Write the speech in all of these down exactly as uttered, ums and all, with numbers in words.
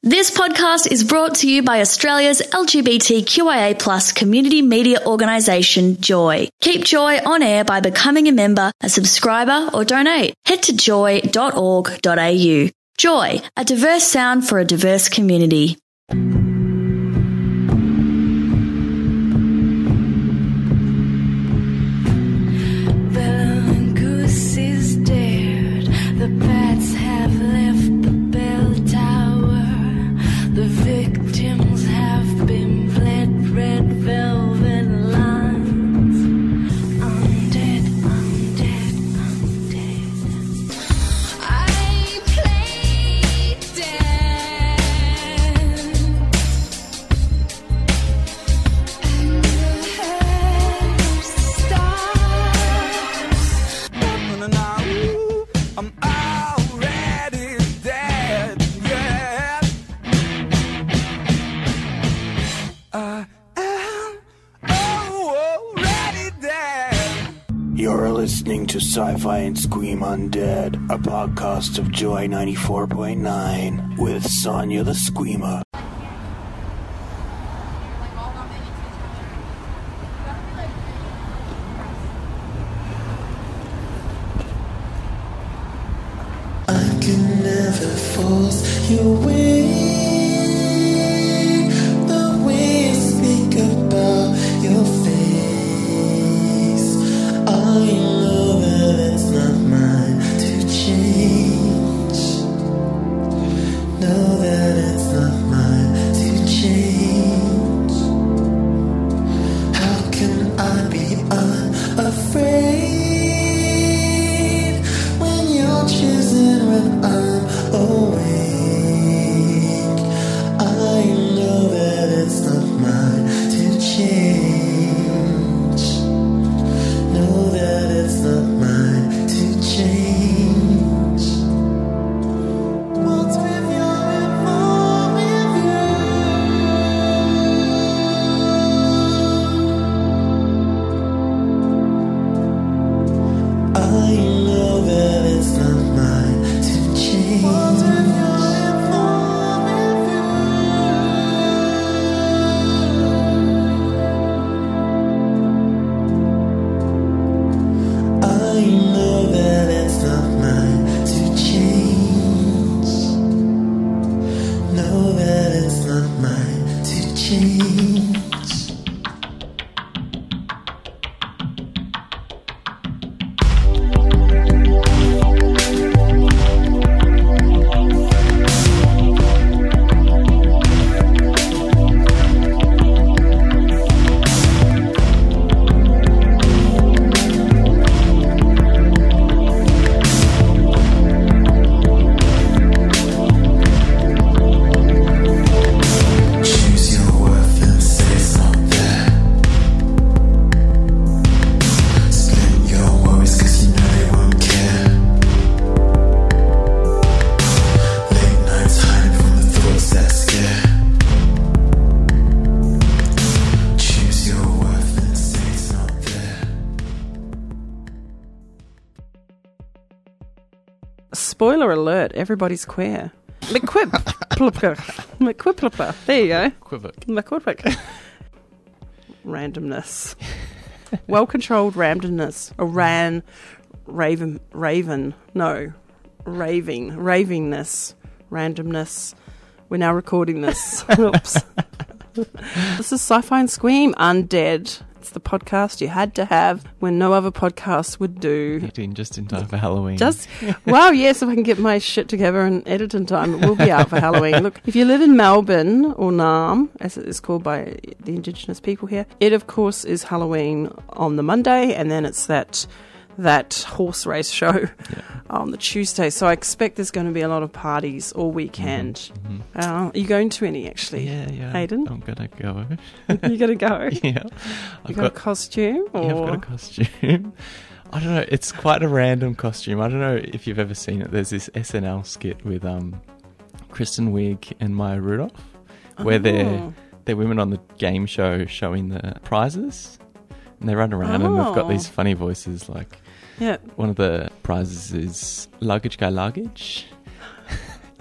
This podcast is brought to you by Australia's L G B T Q I A plus community media organisation, Joy. Keep Joy on air by becoming a member, a subscriber or donate. Head to joy dot org dot a u. Joy, a diverse sound for a diverse community. You're listening to Sci-Fi and Scream Undead, a podcast of Joy ninety-four point nine with Sonia the Screamer. I can never force you away. The way you speak about your face, I know that it's not mine to change. Know that it's not mine to change. How can I be unafraid when you're choosing when I'm awake? I know that it's not mine to change. Know that it's not mine to change. What's with your evolving view? I know that it's not mine to change. What's with your evolving view? I know that it's not mine to change. Know that it's not mine to change. Choose your worth and say it's not there. Split your worries cause you know they won't care. Late nights hiding from the thoughts that scare. Choose your worth and say it's not there. Spoiler alert, everybody's queer. McQuip. McQuip. There you go. Quivic. McQuip. Randomness. Well-controlled randomness. Or ran, raven, raven, no, raving, ravingness, randomness. We're now recording this. Oops. This is Sci-Fi and Scream Undead. It's the podcast you had to have when no other podcast would do. Get in just in time for Halloween. Just, wow, yes, if I can get my shit together and edit in time, it will be out for Halloween. Look, if you live in Melbourne, or Naarm, as it is called by the Indigenous people here, it, of course, is Halloween on the Monday, and then it's that that horse race show Yeah. on the Tuesday. So I expect there's going to be a lot of parties all weekend. Mhm. Uh, are you going to any, actually? Yeah, yeah. Hayden? I'm gonna go. You going to go? Yeah. You I've got, a got, costume? Or? yeah, I've got a costume. I don't know. It's quite a random costume. I don't know if you've ever seen it. There's this S N L skit with um, Kristen Wiig and Maya Rudolph, where Oh. they're they're women on the game show showing the prizes, and they run around and they've got Oh. these funny voices. Like Yeah. one of the prizes is luggage guy luggage.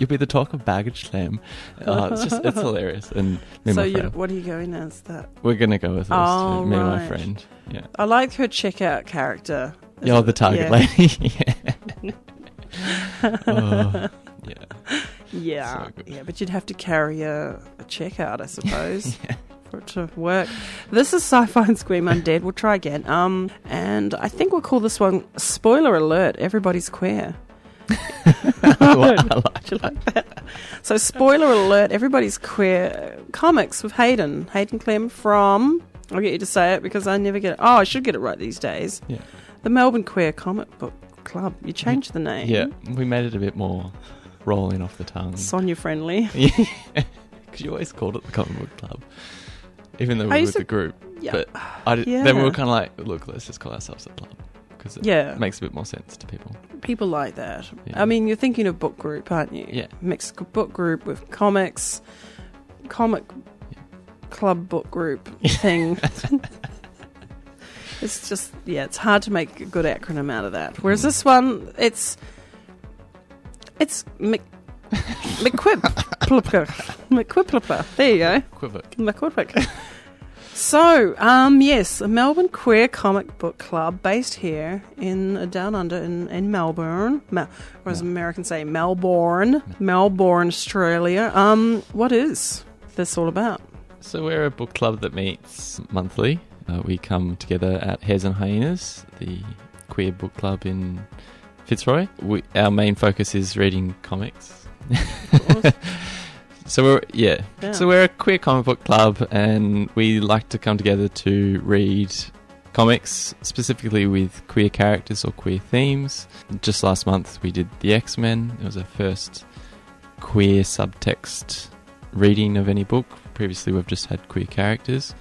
You'll be the talk of baggage claim. Uh, it's just it's hilarious. And me and So my you, friend, what are you going as that? we're gonna go with those Oh, two. Me and my right. friend. Yeah. I like her checkout character. Is Yeah, oh, it- the target yeah. lady. yeah. Oh, yeah. Yeah, So good. yeah, but you'd have to carry a, a checkout, I suppose, Yeah. for it to work. This is Sci-Fi and Scream Undead. We'll try again. Um, and I think we'll call this one Spoiler Alert. Everybody's queer. Well, I like Do you like that? So, spoiler alert, everybody's queer. Comics with Hayden. Hayden Clem from, I'll get you to say it because I never get it. Oh, I should get it right these days. Yeah. The Melbourne Queer Comic Book Club. You changed the name. Yeah, we made it a bit more rolling off the tongue. Sonia friendly. Yeah, because you always called it the Comic Book Club, even though we I were used with the to- group. Yeah. But I did, Yeah. then we were kind of like, look, let's just call ourselves a club because it Yeah. makes a bit more sense to people. People like that. Yeah. I mean, you're thinking of book group, aren't you? Yeah. Mixed book group with comics, comic club book group thing. It's just, yeah, it's hard to make a good acronym out of that. Whereas this one, it's, it's Mc, McQuip, McQuiplipper. There you go. Quiver. McQuipic. So, um, yes, a Melbourne queer comic book club based here in uh, down under in, in Melbourne, Mel- or as Mel- Americans say, Melbourne, Melbourne, Australia. Um, what is this all about? So we're a book club that meets monthly. Uh, we come together at Hares and Hyenas, the queer book club in Fitzroy. We, our main focus is reading comics. So we're yeah. Yeah. So we're a queer comic book club, and we like to come together to read comics, specifically with queer characters or queer themes. Just last month we did the X-Men. It was our first queer subtext reading of any book. Previously we've just had queer characters,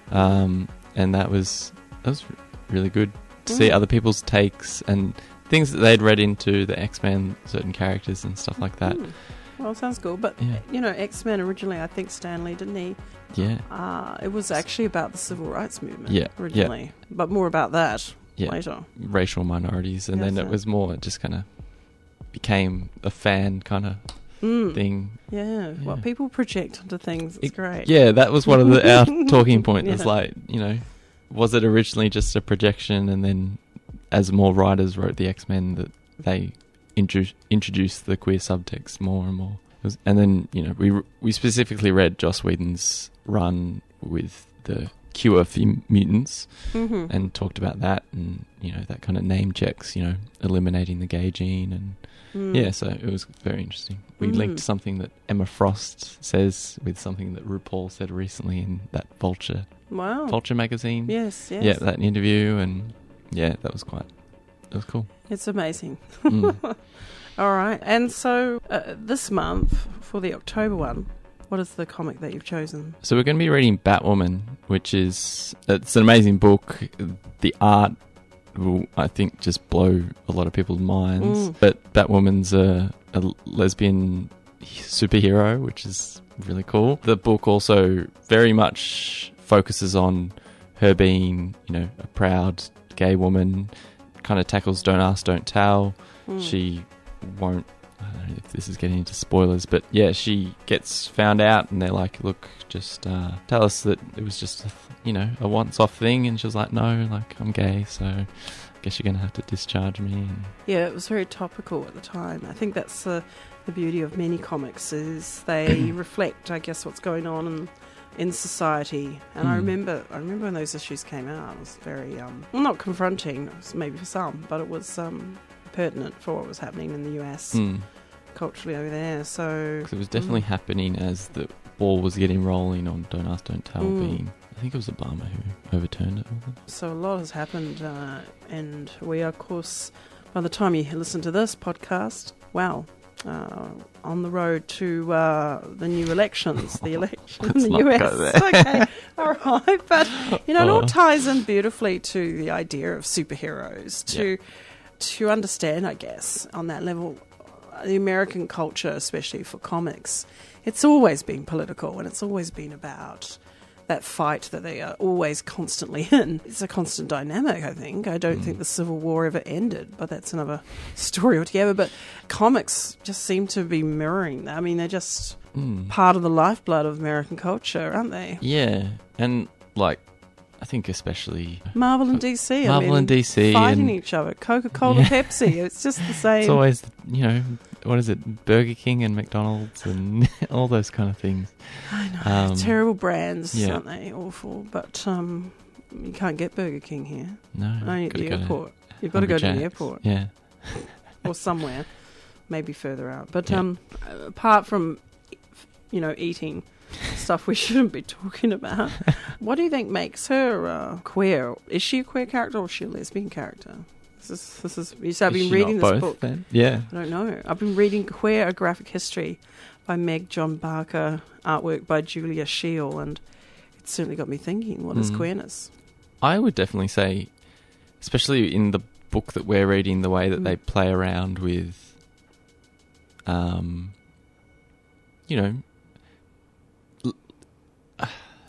um, and that was that was really good to see Mm. other people's takes and things that they'd read into the X-Men, certain characters and stuff like that. Hmm. Well, sounds cool. But, Yeah. you know, X-Men originally, I think Stanley, didn't he? Yeah, Uh, it was actually about the civil rights movement Yeah, originally. But more about that yeah. later. Racial minorities, and Yes, then it sir. was more it just kind of became a fan kind of Mm. thing. Yeah. Well, Yeah. people project onto things. It's It- great. Yeah, that was one of the our talking points. It's Yeah. like, you know, was it originally just a projection, and then as more writers wrote the X-Men, that they intro- introduced the queer subtext more and more. It was, and then, you know, we we specifically read Joss Whedon's run with the cure for mutants Mm-hmm. and talked about that, and, you know, that kind of name checks, you know, eliminating the gay gene, and Mm. yeah, so it was very interesting. We Mm. linked something that Emma Frost says with something that RuPaul said recently in that Vulture Wow. Vulture magazine. Yes, yes. Yeah, that interview, and yeah, that was quite, that was cool. It's amazing. Mm. All right. And so uh, this month, for the October one, what is the comic that you've chosen? So we're going to be reading Batwoman, which is, it's an amazing book. The art will, I think, just blow a lot of people's minds. Mm. But Batwoman's a, a lesbian superhero, which is really cool. The book also very much focuses on her being, you know, a proud gay woman, kind of tackles Don't Ask, Don't Tell. Mm. She won't, I don't know if this is getting into spoilers, but yeah, she gets found out and they're like, look, just uh, tell us that it was just, a, you know, a once-off thing. And she was like, no, like, I'm gay, so I guess you're going to have to discharge me. And Yeah, it was very topical at the time. I think that's the, the beauty of many comics is they reflect, I guess, what's going on in, in society. And I Mm. remember, I remember when those issues came out, it was very, um, well, not confronting, it was maybe for some, but it was um, pertinent for what was happening in the U S mm, culturally over there. So 'cause it was definitely mm. happening as the ball was getting rolling on Don't Ask, Don't Tell Mm. being, I think it was Obama who overturned it. wasn't it? So a lot has happened, uh, and we are, of course, by the time you listen to this podcast, wow, uh, on the road to uh, the new elections, the election in Let's the not U S. go there. Okay, all right, but you know, it all Oh. ties in beautifully to the idea of superheroes. To to understand, I guess, on that level, uh, the American culture, especially for comics, it's always been political, and it's always been about that fight that they are always constantly in. It's a constant dynamic, I think. I don't Mm. think the Civil War ever ended, but that's another story altogether. But comics just seem to be mirroring that. I mean, they're just Mm. part of the lifeblood of American culture, aren't they? Yeah, and like I think especially Marvel and D C. I Marvel mean, and D C fighting and- each other. Coca-Cola, Yeah. Pepsi. It's just the same. it's always, you know, what is it, Burger King and McDonald's and all those kind of things. I know. Um, Terrible brands, yeah. aren't they? Awful. But um, you can't get Burger King here. No, Only at gotta the go to airport. You've got to go Hungry to the Jack's. airport Yeah. or somewhere, maybe further out. But Yeah. um, apart from, you know, eating stuff we shouldn't be talking about, what do you think makes her uh, queer? Is she a queer character or is she a lesbian character? This is this is. You said I've Is been she reading not this both, book. then? Yeah. I don't know. I've been reading Queer: A Graphic History by Meg John Barker, artwork by Julia Scheel, and it certainly got me thinking, what is Mm. queerness? I would definitely say, especially in the book that we're reading, the way that Mm. they play around with, um, you know, l-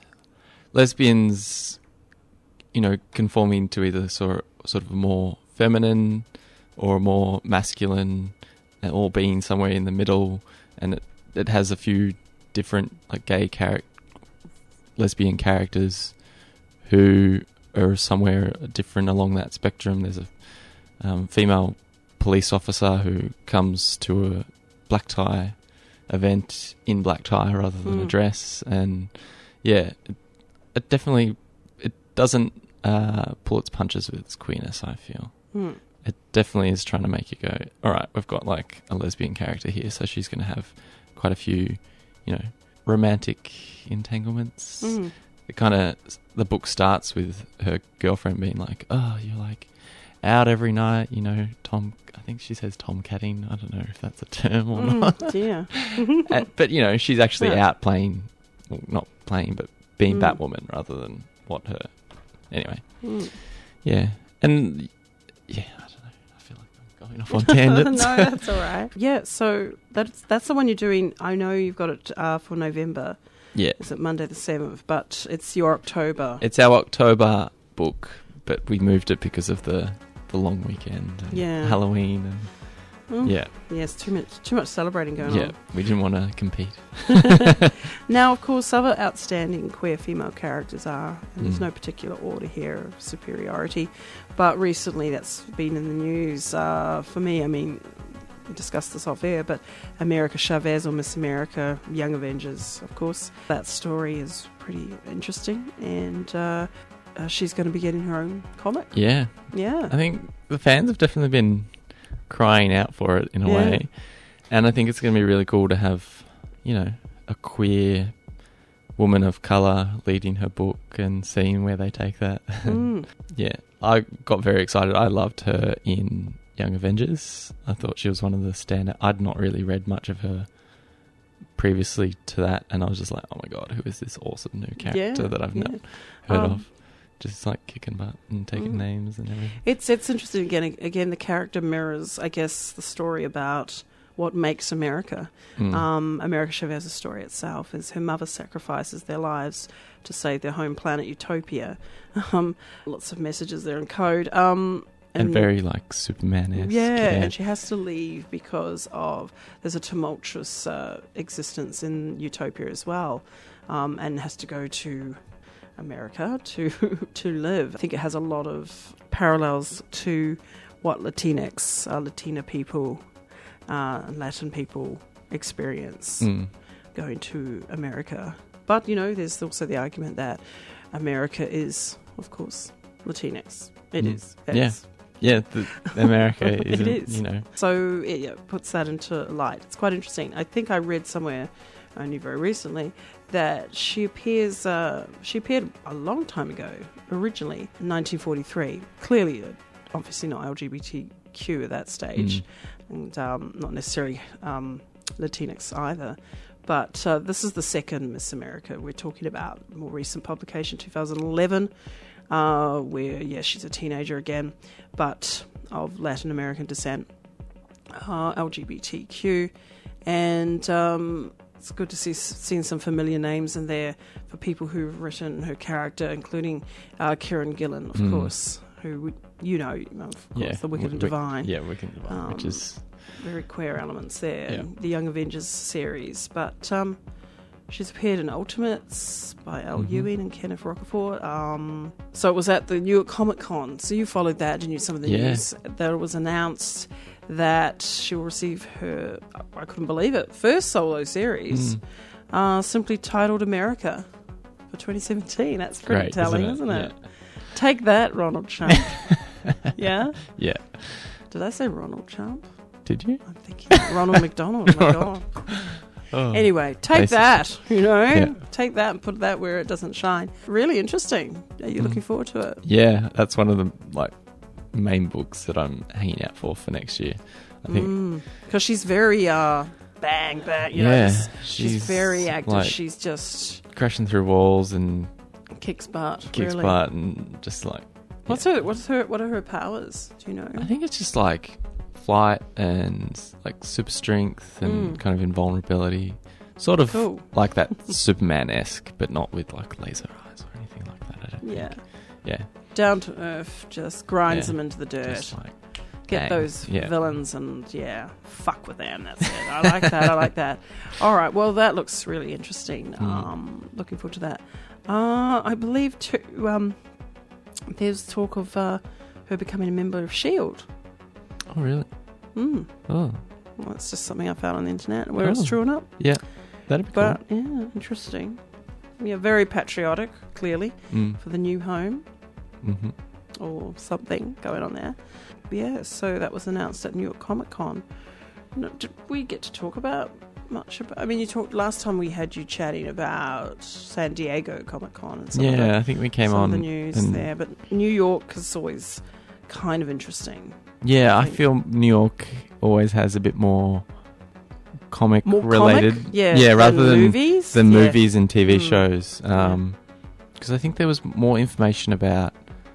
lesbians, you know, conforming to either sort sort of a more feminine or a more masculine, and all being somewhere in the middle, and it, it has a few different like gay charac- lesbian characters who are somewhere different along that spectrum. There's a um, female police officer who comes to a black tie event in black tie rather than a Mm. dress, and yeah, it, it definitely it doesn't uh, pull its punches with its queerness. I feel Hmm. it definitely is trying to make you go, all right, we've got like a lesbian character here, so she's going to have quite a few, you know, romantic entanglements. Mm. It kind of, the book starts with her girlfriend being like, oh, you're like out every night, you know, Tom, I think she says tomcatting. I don't know if that's a term or not. Mm, dear. Uh, but, you know, she's actually Yeah. out playing, well, not playing, but being Mm. Batwoman rather than what her, anyway. Mm. Yeah. And, yeah, I don't know. I feel like I'm going off on tangents. No, that's all right. Yeah, so that's that's the one you're doing. I know you've got it uh, for November. Yeah. Is it Monday the seventh? But it's your October. It's our October book, but we moved it because of the, the long weekend and Yeah. Halloween and Mm. yeah, Yes, too much too much celebrating going yeah. on. We didn't want to compete. Now, of course, other outstanding queer female characters are, and there's Mm. no particular order here of superiority, but recently that's been in the news. Uh, for me, I mean, we discussed this off air, but America Chavez or Miss America, Young Avengers, of course. That story is pretty interesting, and uh, uh, she's going to be getting her own comic. Yeah, Yeah. I think the fans have definitely been crying out for it in a Yeah. way, and I think it's going to be really cool to have, you know, a queer woman of colour leading her book and seeing where they take that. Mm. Yeah, I got very excited. I loved her in Young Avengers. I thought she was one of the standout. I'd not really read much of her previously to that, and I was just like, oh my god, who is this awesome new character Yeah, that I've yeah. not heard Um, of? Just like kicking butt and taking Mm. names and everything. It's it's interesting again. Again, the character mirrors, I guess, the story about what makes America. Mm. Um, America Chavez's story itself is her mother sacrifices their lives to save their home planet Utopia. Um, lots of messages there in code. Um, and, very like Superman-esque. yeah, Yeah, and she has to leave because of there's a tumultuous uh, existence in Utopia as well, um, and has to go to America to to live. I think it has a lot of parallels to what Latinx, uh, Latina people, uh, Latin people experience Mm. going to America. But you know, there's also the argument that America is, of course, Latinx. It Mm. is. Yeah. It's- Yeah, the, America It isn't, is. you know. So it yeah, puts that into light. It's quite interesting. I think I read somewhere, only very recently, that she appears. Uh, she appeared a long time ago, originally in nineteen forty-three. Clearly, uh, obviously not L G B T Q at that stage, Mm. and um, not necessarily um, Latinx either. But uh, this is the second Miss America we're talking about. More recent publication, two thousand eleven. Uh, where, yeah, she's a teenager again, but of Latin American descent, uh, L G B T Q, and um, it's good to see seeing some familiar names in there for people who've written her character, including uh, Kieran Gillen, of Mm. course, who would, you know, of course, Yeah. the Wicked and Wick- Divine. Yeah, Wicked and Divine, Um, which is... Very queer elements there. Yeah. The Young Avengers series. But um, she's appeared in Ultimates by Al Mhm. Ewing and Kenneth Rocafort. Um, so it was at the New York Comic Con. So you followed that, didn't you? Some of the Yeah. news. That it was announced that she will receive her, I couldn't believe it, first solo series, Mm. uh, simply titled America for twenty seventeen. That's pretty Great, telling, isn't it? isn't it? Take that, Ronald Trump. Yeah? Yeah. Did I say Ronald Trump? Did you? I'm thinking Ronald McDonald. My God. Oh. Anyway, take Basic. that, you know, Yeah. take that and put that where it doesn't shine. Really interesting. Are you Mm. looking forward to it? Yeah, that's one of the like main books that I'm hanging out for for next year. I think. Because she's very uh, bang, bang, you know, Yeah, just- she's, she's very active. like- she's just Crashing through walls and kicks butt. kicks really. butt and just like. What's her? What's her? What are her powers? Do you know? I think it's just like flight and like super strength and Mm. kind of invulnerability. Sort of Cool. like that Superman-esque, but not with like laser eyes or anything like that. I don't Yeah, think. Yeah. down to earth, just grinds Yeah. them into the dirt. Just like Get bang. those Yeah. villains and yeah, fuck with them. That's it. I like that. I like that. All right. Well, that looks really interesting. Mm. Um, looking forward to that. Uh, I believe too. Um, there's talk of uh, her becoming a member of Shield. Oh really? Mm. Oh Well, that's just something I found on the internet where it's Oh. true enough. yeah, that'd be cool. But yeah, interesting. Yeah, very patriotic, clearly, Mm. for the new home hmm or something going on there. Yeah, so that was announced at New York Comic Con. No, did we get to talk about much about? I mean, you talked last time we had you chatting about San Diego Comic Con and some of Yeah, the, I think we came some on. of the news and- there, but New York is always kind of interesting. Yeah, I I think. feel New York always has a bit more comic More related. comic, yeah, yeah, rather than movies, than yeah. movies and T V Mm. shows. Um, because I think there was more information about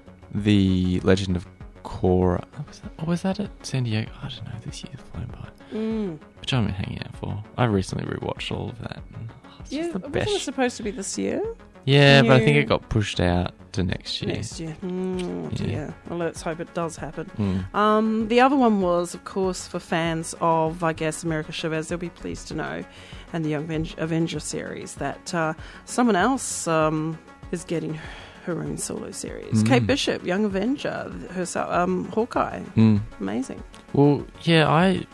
the Legend of Korra. Oh, was that, or was that at San Diego? I don't know. This year's flown by, Mm. which I'm hanging out for. I recently rewatched all of that. And, oh, it's Yeah, just the wasn't best. it supposed to be this year? Yeah, but I think new- it got pushed out to next year. Next year. Mm, Yeah. dear. Well, let's hope it does happen. Mm. Um, the other one was, of course, for fans of, I guess, America Chavez, they'll be pleased to know, and the Young Aven- Avenger series, that uh, someone else um, is getting her own solo series. Mm. Kate Bishop, Young Avenger, herself, um, Hawkeye. Mm. Amazing. Well, yeah, I.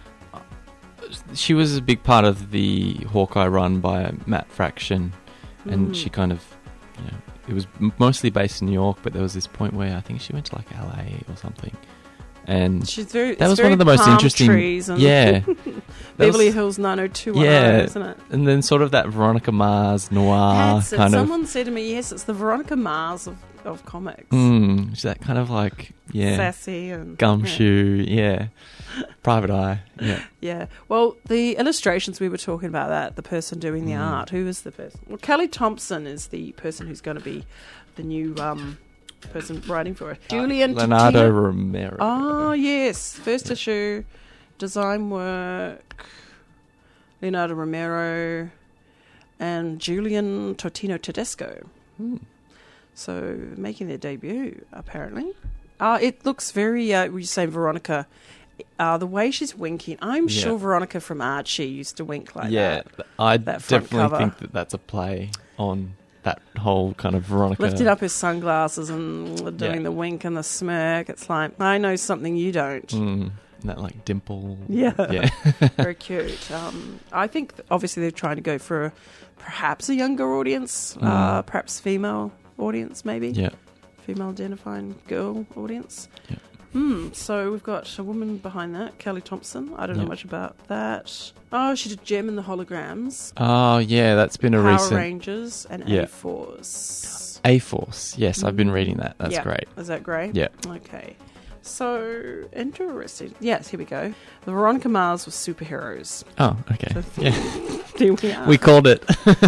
She was a big part of the Hawkeye run by Matt Fraction, and Mm. she kind of, you know, it was m- mostly based in New York, but there was this point where I think she went to like L A or something, and She's very. that it's was very one of the most palm interesting. trees and Yeah, That Beverly was- Hills nine oh two one oh, Yeah. isn't it? and then sort of that Veronica Mars noir That's it. kind of. Someone said to me, yes, it's the Veronica Mars of, of comics. Mm, she's that kind of like yeah, Sassy and gumshoe, yeah, private eye, yeah. Yeah. Well, the illustrations, we were talking about that, the person doing the Mm. art. Who is the person? Well, Kelly Thompson is the person who's going to be the new um, person writing for it. Julian Leonardo Totino- Romero. Oh, yes. First Yeah. issue, design work, Leonardo Romero, and Julian Totino Tedesco. Hmm. So, making their debut, apparently. Uh, it looks very, uh, you say Veronica, uh, the way she's winking. I'm Yeah. sure Veronica from Archie used to wink like yeah, that. th- I that front definitely cover. think that that's a play on that whole kind of Veronica. Lifting up his sunglasses and doing Yeah. the wink and the smirk. It's like, I know something you don't. Mm, that like dimple. Yeah. Yeah. Very cute. Um, I think th- obviously they're trying to go for a, perhaps a younger audience, uh, Mm. perhaps female audience, maybe. yeah. Female identifying girl audience. Yeah. Hmm. So we've got a woman behind that, Kelly Thompson. I don't know Yeah. much about that. Oh, she did Gem and the Holograms, Oh, yeah, that's been a Power recent Rangers, and Yeah. A-Force. A-Force. Yes, I've been Mm. reading that. That's Yeah. great. Is that great? Yeah. Okay. So interesting. Yes, here we go. The Veronica Mars was superheroes. Oh, okay. So- Yeah. There we are. We called it.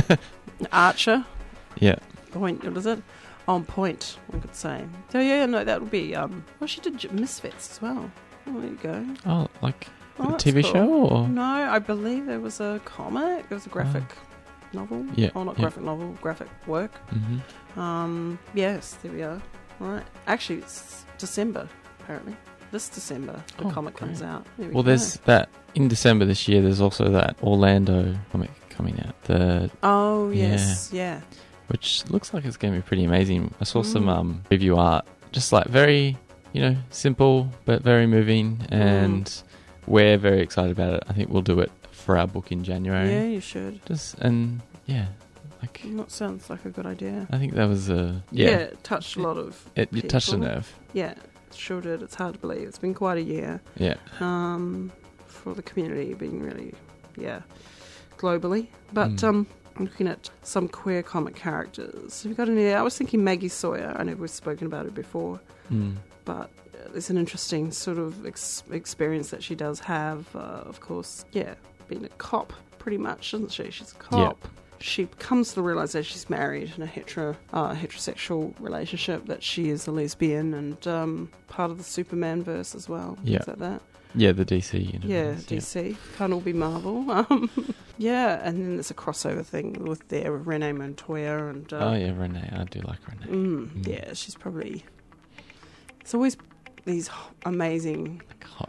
Archer. Yeah. Point. What is it? On point, one could say. So yeah, no, that would be. Um, well, she did J- Misfits as well. Oh, there you go. Oh, like Oh, the that's T V cool. show? Or? No, I believe there was a comic. There was a graphic novel. Yeah, Oh, not yeah. graphic novel, graphic work. Mm-hmm. Um, yes, there we are. Right. Actually, it's December, apparently. This December, the Oh, comic great. comes out. There we Well, go. there's that in December this year. There's also that Orlando comic coming out. The Oh, yes, yeah. which looks like it's going to be pretty amazing. I saw some Mm. um, review art, just like very, you know, simple but very moving, and we're very excited about it. I think we'll do it for our book in January. Yeah, you should. Just and yeah, like That sounds like a good idea. I think that was a Yeah, yeah. it touched a lot of It, it touched a people. nerve. Yeah, it sure did. It's hard to believe. It's been quite a year Yeah. um, for the community being really, yeah, globally. But Mm. um, looking at some queer comic characters, have you got any? I was thinking Maggie Sawyer. I know we've spoken about it before, Mm. but it's an interesting sort of ex- experience that she does have. Uh, of course, yeah, being a cop, pretty much, isn't she? She's a cop. She comes to the realisation she's married in a hetero, uh, heterosexual relationship, that she is a lesbian and um, part of the Superman verse as well. Yeah. Is that that? Yeah, the D C universe. Yeah, D C. Can't all be Marvel. Um, yeah, and then there's a crossover thing with there with Renee Montoya and... Uh, Oh yeah, Renee. I do like Renee. mm, Mm. Yeah, she's probably... It's always these h- amazing... Hot.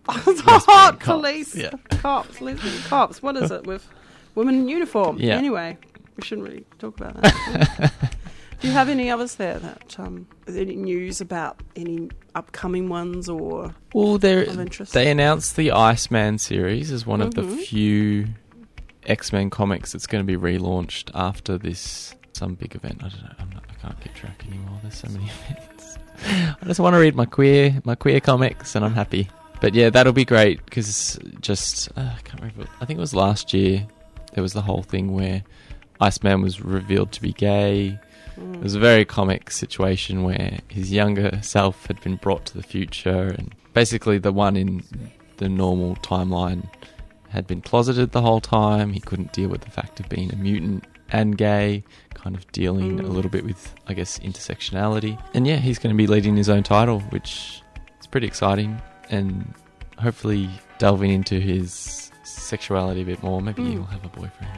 hot cops, police yeah. cops, lesbian cops. What is it with women in uniform? Yeah. Anyway, we shouldn't really talk about that. Do you have any others there that um, is there any news about any upcoming ones or Well, there of interest? they announced the Iceman series as one of the Mhm. few few X-Men comics that's going to be relaunched after this some big event. I don't know. I'm not, I can't keep track anymore. There's so many events. I just want to read my queer my queer comics, and I'm happy. But yeah, that'll be great because just uh, I can't remember. I think it was last year. There was the whole thing where Iceman was revealed to be gay. It was a very comic situation where his younger self had been brought to the future, and basically the one in the normal timeline had been closeted the whole time. He couldn't deal with the fact of being a mutant and gay, kind of dealing Mm. a little bit with, I guess, intersectionality. And yeah, he's going to be leading his own title, which is pretty exciting, and hopefully delving into his sexuality a bit more. Maybe Mm. he'll have a boyfriend.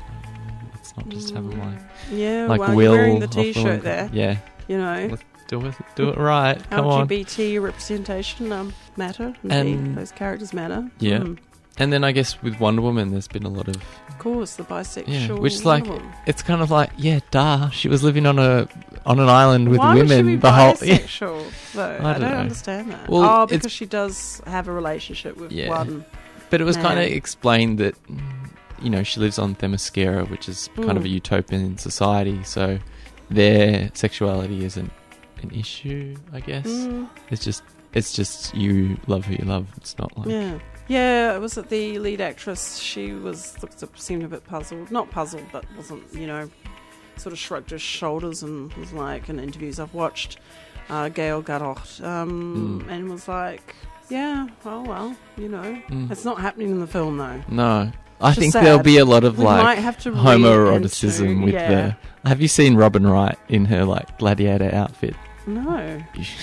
Uh, Let's not just have him like Yeah, like well, Will you're wearing the off Will T-shirt and- there. Yeah, You know, let's do it. Do it right. Come L G on. B T representation um, matter. Indeed. And- Those characters matter. Yeah. Mm. And then I guess with Wonder Woman, there's been a lot of Of course, the bisexual. yeah, which is like woman. it's kind of like yeah, duh. She was living on a on an island with Why women. would she be the whole yeah. bisexual, though? I I don't don't, know. understand that. Well, oh, it's- because she does have a relationship with Yeah. one. But it was Man. kind of explained that mm, you know she lives on Themyscira, which is kind of Mm. a utopian society. So their sexuality isn't an issue, I guess. Mm, It's just it's just you love who you love. It's not like yeah. Yeah, was it the lead actress? She was looked up, seemed a bit puzzled. Not puzzled, but wasn't, you know, sort of shrugged her shoulders and was like, in interviews I've watched, uh, Gail Gadot, um, Mm. and was like, yeah, oh well, you know. Mm. It's not happening in the film, though. No, I Which is think sad. there'll be a lot of We like might have to read homoeroticism into- with yeah. the. Have you seen Robin Wright in her like gladiator outfit? No.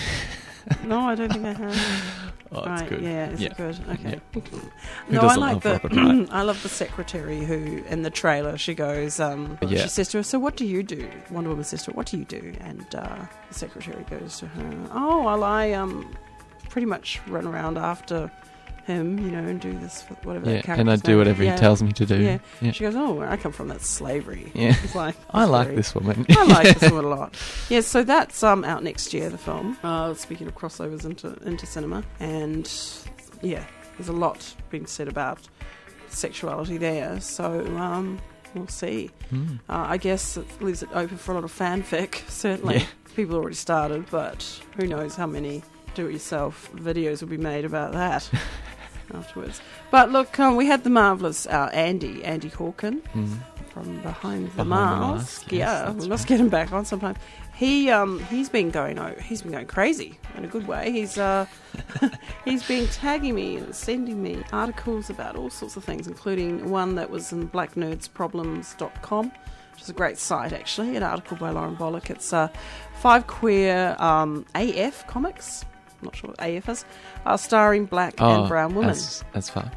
No, I don't think I have. Oh, right, it's good. yeah, is Yeah. it good? Okay. Who No, I doesn't like love the Robin Wright? I love the secretary who in the trailer she goes, um, Yeah. she says to her, "So what do you do?" Wonder Woman says to her, "What do you do?" And uh, the secretary goes to her, "Oh, well, I um, pretty much run around after him, you know, and do this for whatever." Yeah, that and I character's do name whatever is. he Yeah. tells me to do. Yeah. Yeah, She goes, "Oh, where I come from, that's slavery." Yeah. It's like I it's like very- this woman. I like this one a lot. Yeah, so that's um, out next year, the film. Uh, speaking of crossovers into into cinema, and yeah, there's a lot being said about sexuality there. So um, we'll see. Mm. Uh, I guess it leaves it open for a lot of fanfic. Certainly, Yeah. people already started, but who knows how many do-it-yourself videos will be made about that. Afterwards, but look, um, we had the marvelous uh, Andy, Andy Hawken Mm. from Behind the Behind the Mask. Mask, yes, yeah, we that's must right. get him back on sometime. He um he's been going oh, he's been going crazy in a good way. He's uh he's been tagging me and sending me articles about all sorts of things, including one that was in black nerds problems dot com, which is a great site actually. An article by Lauren Bollock. It's uh five queer um A F comics. I'm not sure what A F is, uh, starring black Oh, and brown women. As, as fuck.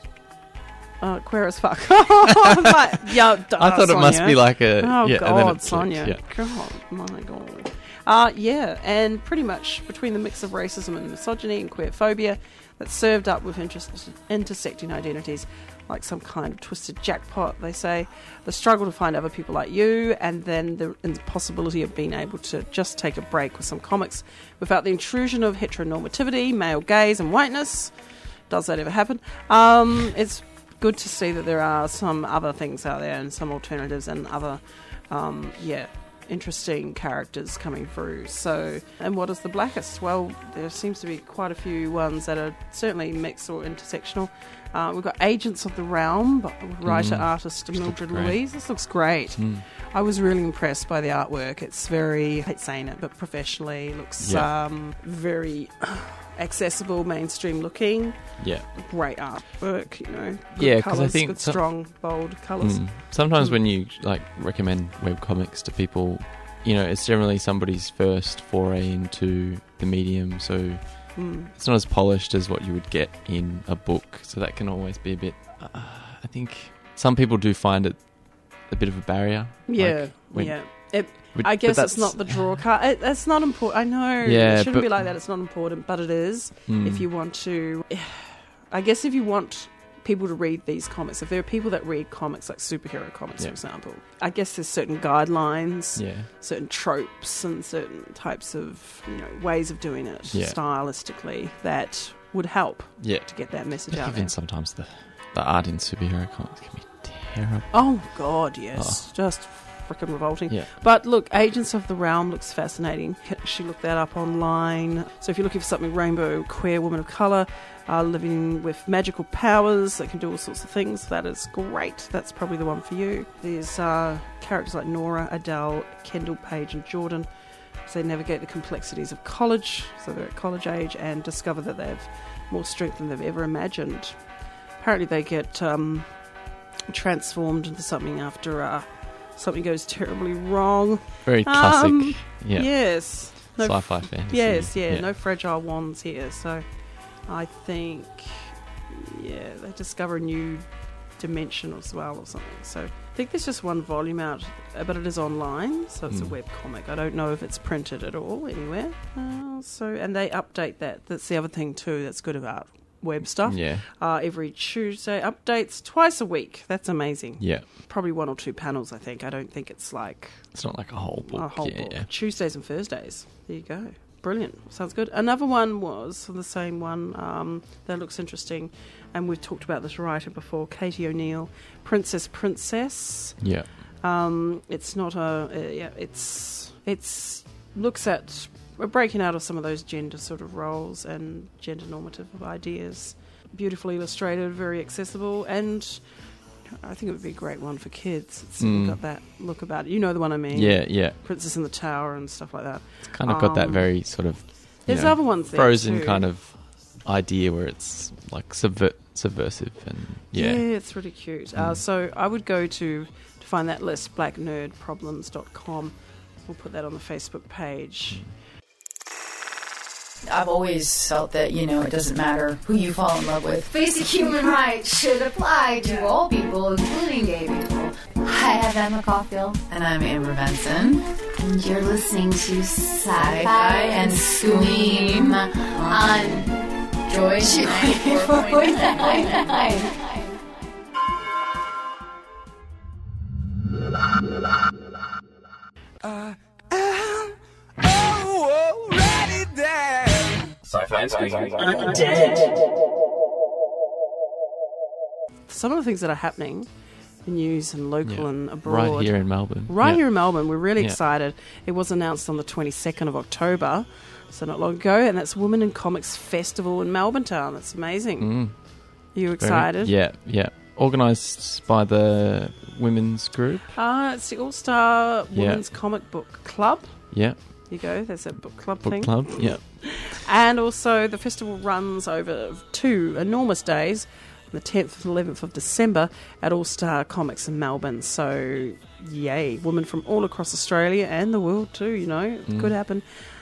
Uh, queer as fuck. Like, yeah, duh, I thought it must Sonia. be like a. Oh, yeah, and then God, it Sonia. clicked, Yeah. God, my God. Uh, yeah, and pretty much between the mix of racism and misogyny and queer phobia that's served up with interest, intersecting identities like some kind of twisted jackpot, they say, the struggle to find other people like you, and then the impossibility of being able to just take a break with some comics without the intrusion of heteronormativity, male gaze, and whiteness. Does that ever happen? Um, it's good to see that there are some other things out there and some alternatives and other, um, yeah, interesting characters coming through. So, and what is the blackest? Well, there seems to be quite a few ones that are certainly mixed or intersectional. Uh, we've got Agents of the Realm, by writer, Mm. artist This Mildred looks great. Louise. This looks great. Mm. I was really impressed by the artwork. It's very, I hate saying it, but professionally looks Yeah. um, very accessible, mainstream looking. Yeah. Great artwork, you know. Good Yeah, 'cause I colours, think good, some- strong, bold colours. Mm. Sometimes Mm. when you like recommend webcomics to people, you know, it's generally somebody's first foray into the medium, so Mm. it's not as polished as what you would get in a book. So that can always be a bit. Uh, I think some people do find it a bit of a barrier. Yeah, like when- yeah. It, but- I but guess that's- it's not the draw card. It, that's not important. I know Yeah, it shouldn't but- be like that. It's not important, but it is. Mm. If you want to, I guess if you want people to read these comics, if there are people that read comics like superhero comics, Yeah. for example, I guess there's certain guidelines, Yeah. certain tropes, and certain types of you know ways of doing it Yeah. stylistically that would help Yeah. to get that message But out even there. sometimes the the art in superhero comics can be terrible. Oh God, yes, just freaking revolting. Yeah. But look, Agents of the Realm looks fascinating. She looked that up online. So if you're looking for something rainbow, queer woman of colour, uh, living with magical powers that can do all sorts of things, that is great. That's probably the one for you. There's uh, characters like Nora, Adele, Kendall, Page and Jordan. So they navigate the complexities of college, so they're at college age, and discover that they have more strength than they've ever imagined. Apparently they get um, transformed into something after uh, something goes terribly wrong. Very classic. Um, yeah. Yes. No, Sci-fi fantasy. yes, yeah, no fragile wands here. So I think, yeah, they discover a new dimension as well or something. So I think there's just one volume out, uh, but it is online, so it's Mm. a web comic. I don't know if it's printed at all anywhere. Uh, so and they update that. That's the other thing too that's good about web stuff. Yeah. Uh, every Tuesday, updates twice a week. That's amazing. Yeah. Probably one or two panels, I think. I don't think it's like It's not like a whole book. a whole yeah, book. yeah. Tuesdays and Thursdays. There you go. Brilliant. Sounds good. Another one was the same one um, that looks interesting, and we've talked about this writer before, Katie O'Neill, Princess Princess. Yeah. Um, it's not a uh, yeah. It's it's looks at we're breaking out of some of those gender sort of roles and gender normative ideas. Beautifully illustrated, very accessible, and I think it would be a great one for kids. It's Mm. got that look about it. You know the one I mean. Yeah, yeah. Princess in the Tower and stuff like that. It's kind of got that Um, very sort of. you There's know, other ones there Frozen too. kind of idea where it's like subver- subversive and yeah. Yeah, it's really cute. Uh, Mm. so I would go to, to find that list, black nerd problems dot com. We'll put that on the Facebook page. I've always felt that, you know, it doesn't matter who you fall in love with. Basic human rights should apply to all people, including gay people. Hi, I'm Emma Caulfield. And I'm Amber Benson. And you're listening to Sci-Fi Sci-Fi and Scream on Joy ninety-four point nine. Some of the things that are happening in news and local Yeah. and abroad. Right here in Melbourne. Right Yeah. here in Melbourne, we're really Yeah. excited. It was announced on the twenty-second of October, so not long ago, and that's Women in Comics Festival in Melbourne Town. That's amazing. Mm. Are you Very- excited? Yeah, yeah. Organised by the women's group. Uh, it's the All-Star Yeah. Women's Comic Book Club. Yeah. There you go, there's a book club Book thing. club. Yeah. And also, the festival runs over two enormous days, the tenth and eleventh of December, at All Star Comics in Melbourne. So, yay. Women from all across Australia and the world, too, you know. It Mm. could happen.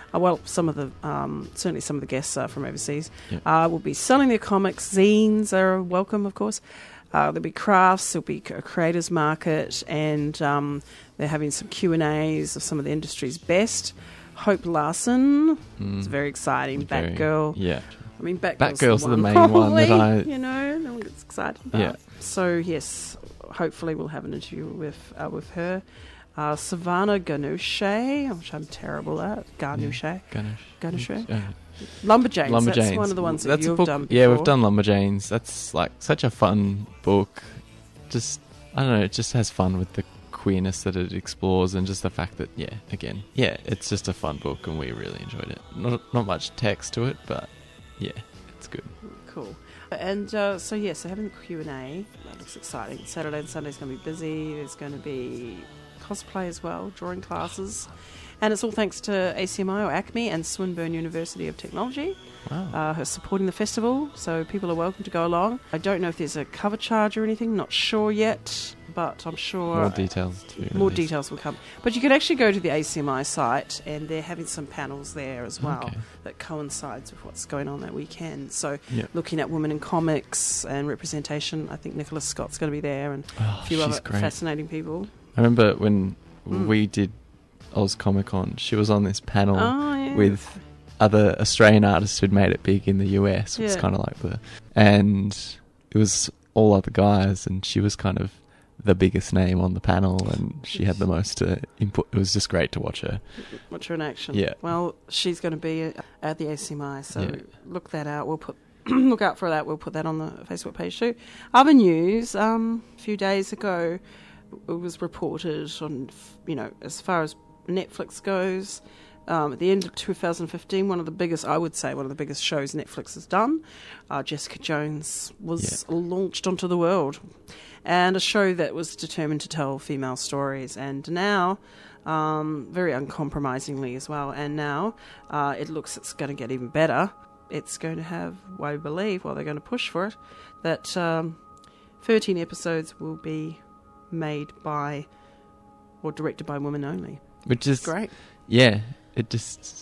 Uh, well, some of the um, certainly some of the guests are from overseas. Yep. Uh, will be selling their comics. Zines are welcome, of course. Uh, there'll be crafts. There'll be a creators market, and um, they're having some Q and A's of some of the industry's best. Hope Larson, Mm. it's very exciting. Very- Batgirl. Yeah. I mean, Batgirl's, Batgirl's the, the one, main one that probably, I- you know, no one gets excited about. Yeah. So yes, hopefully we'll have an interview with uh, with her. Uh, Savannah Ganouche, which I'm terrible at. Ganouche. Ganesh. Ganesh. Uh, Lumberjanes. Lumberjanes. That's one of the ones that That's a you've book- done before. Yeah, we've done Lumberjanes. That's like such a fun book. Just, I don't know, it just has fun with the queerness that it explores, and just the fact that, yeah, again, yeah, it's just a fun book, and we really enjoyed it. Not not much text to it, but yeah, it's good. Cool. And uh, so, yeah, so having the Q and A, that looks exciting. Saturday and Sunday's going to be busy. There's going to be cosplay as well, drawing classes. And it's all thanks to A C M I or ACME and Swinburne University of Technology Wow. uh, who are supporting the festival. So people are welcome to go along. I don't know if there's a cover charge or anything, not sure yet, but I'm sure... More details to be More released. details will come. But you can actually go to the A C M I site, and they're having some panels there as well Okay. that coincides with what's going on that weekend. So Yeah. looking at women in comics and representation, I think Nicholas Scott's going to be there, and Oh, a few she's other great. fascinating people. I remember when Mm. we did Oz Comic Con, she was on this panel Oh, yeah. with other Australian artists who'd made it big in the U S. It was Yeah. kind of like the... And it was all other guys, and she was kind of the biggest name on the panel, and she had the most uh, input. It was just great to watch her. Watch her in action. Yeah. Well, she's going to be at the A C M I, so Yeah. look that out. We'll put look out for that. We'll put that on the Facebook page too. Other news. Um, a few days ago, it was reported on, you know, as far as Netflix goes. Um, at the end of two thousand fifteen, one of the biggest, I would say, one of the biggest shows Netflix has done, uh, Jessica Jones, was Yeah. launched onto the world. And a show that was determined to tell female stories. And now, um, very uncompromisingly as well, and now uh, it looks it's going to get even better. It's going to have, I believe, well, they're going to push for it, that um, thirteen episodes will be made by, or directed by women only. Which is... Great. Yeah, it just...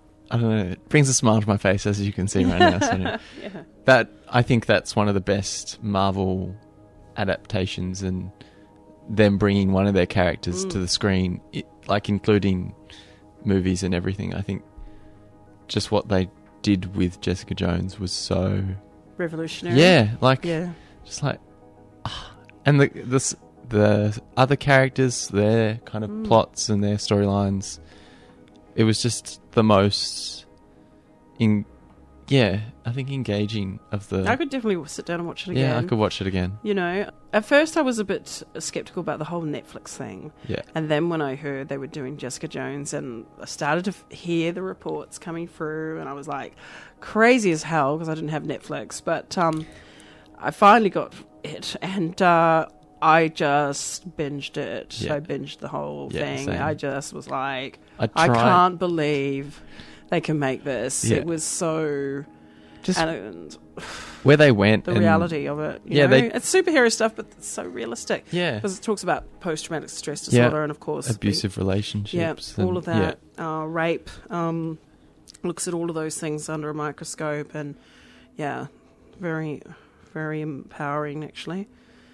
I don't know. It brings a smile to my face, as you can see right now. So Yeah. that, I think that's one of the best Marvel adaptations, and them bringing one of their characters Mm. to the screen, it, like including movies and everything. I think just what they did with Jessica Jones was so... Revolutionary. Yeah, like... Yeah. Just like... ah. And the, the, s- the other characters, their kind of Mm. plots and their storylines, it was just the most... in Yeah, I think engaging of the... I could definitely sit down and watch it again. yeah, I could watch it again. You know, at first I was a bit skeptical about the whole Netflix thing. Yeah. And then when I heard they were doing Jessica Jones, and I started to f- hear the reports coming through, and I was like, crazy as hell, because I didn't have Netflix. But um, I finally got it, and uh, I just binged it. Yeah. I binged the whole Yeah, thing. same. I just was like, I I tried... can't believe they can make this. Yeah. It was so... Just and where they went. the and- reality of it. You Yeah, know? they- It's superhero stuff, but it's so realistic. Yeah. Because it talks about post-traumatic stress Yeah. disorder and, of course... Abusive the- relationships. Yeah, all and- of that. Uh, rape. Um, looks at all of those things under a microscope. And, yeah, very, very empowering, actually.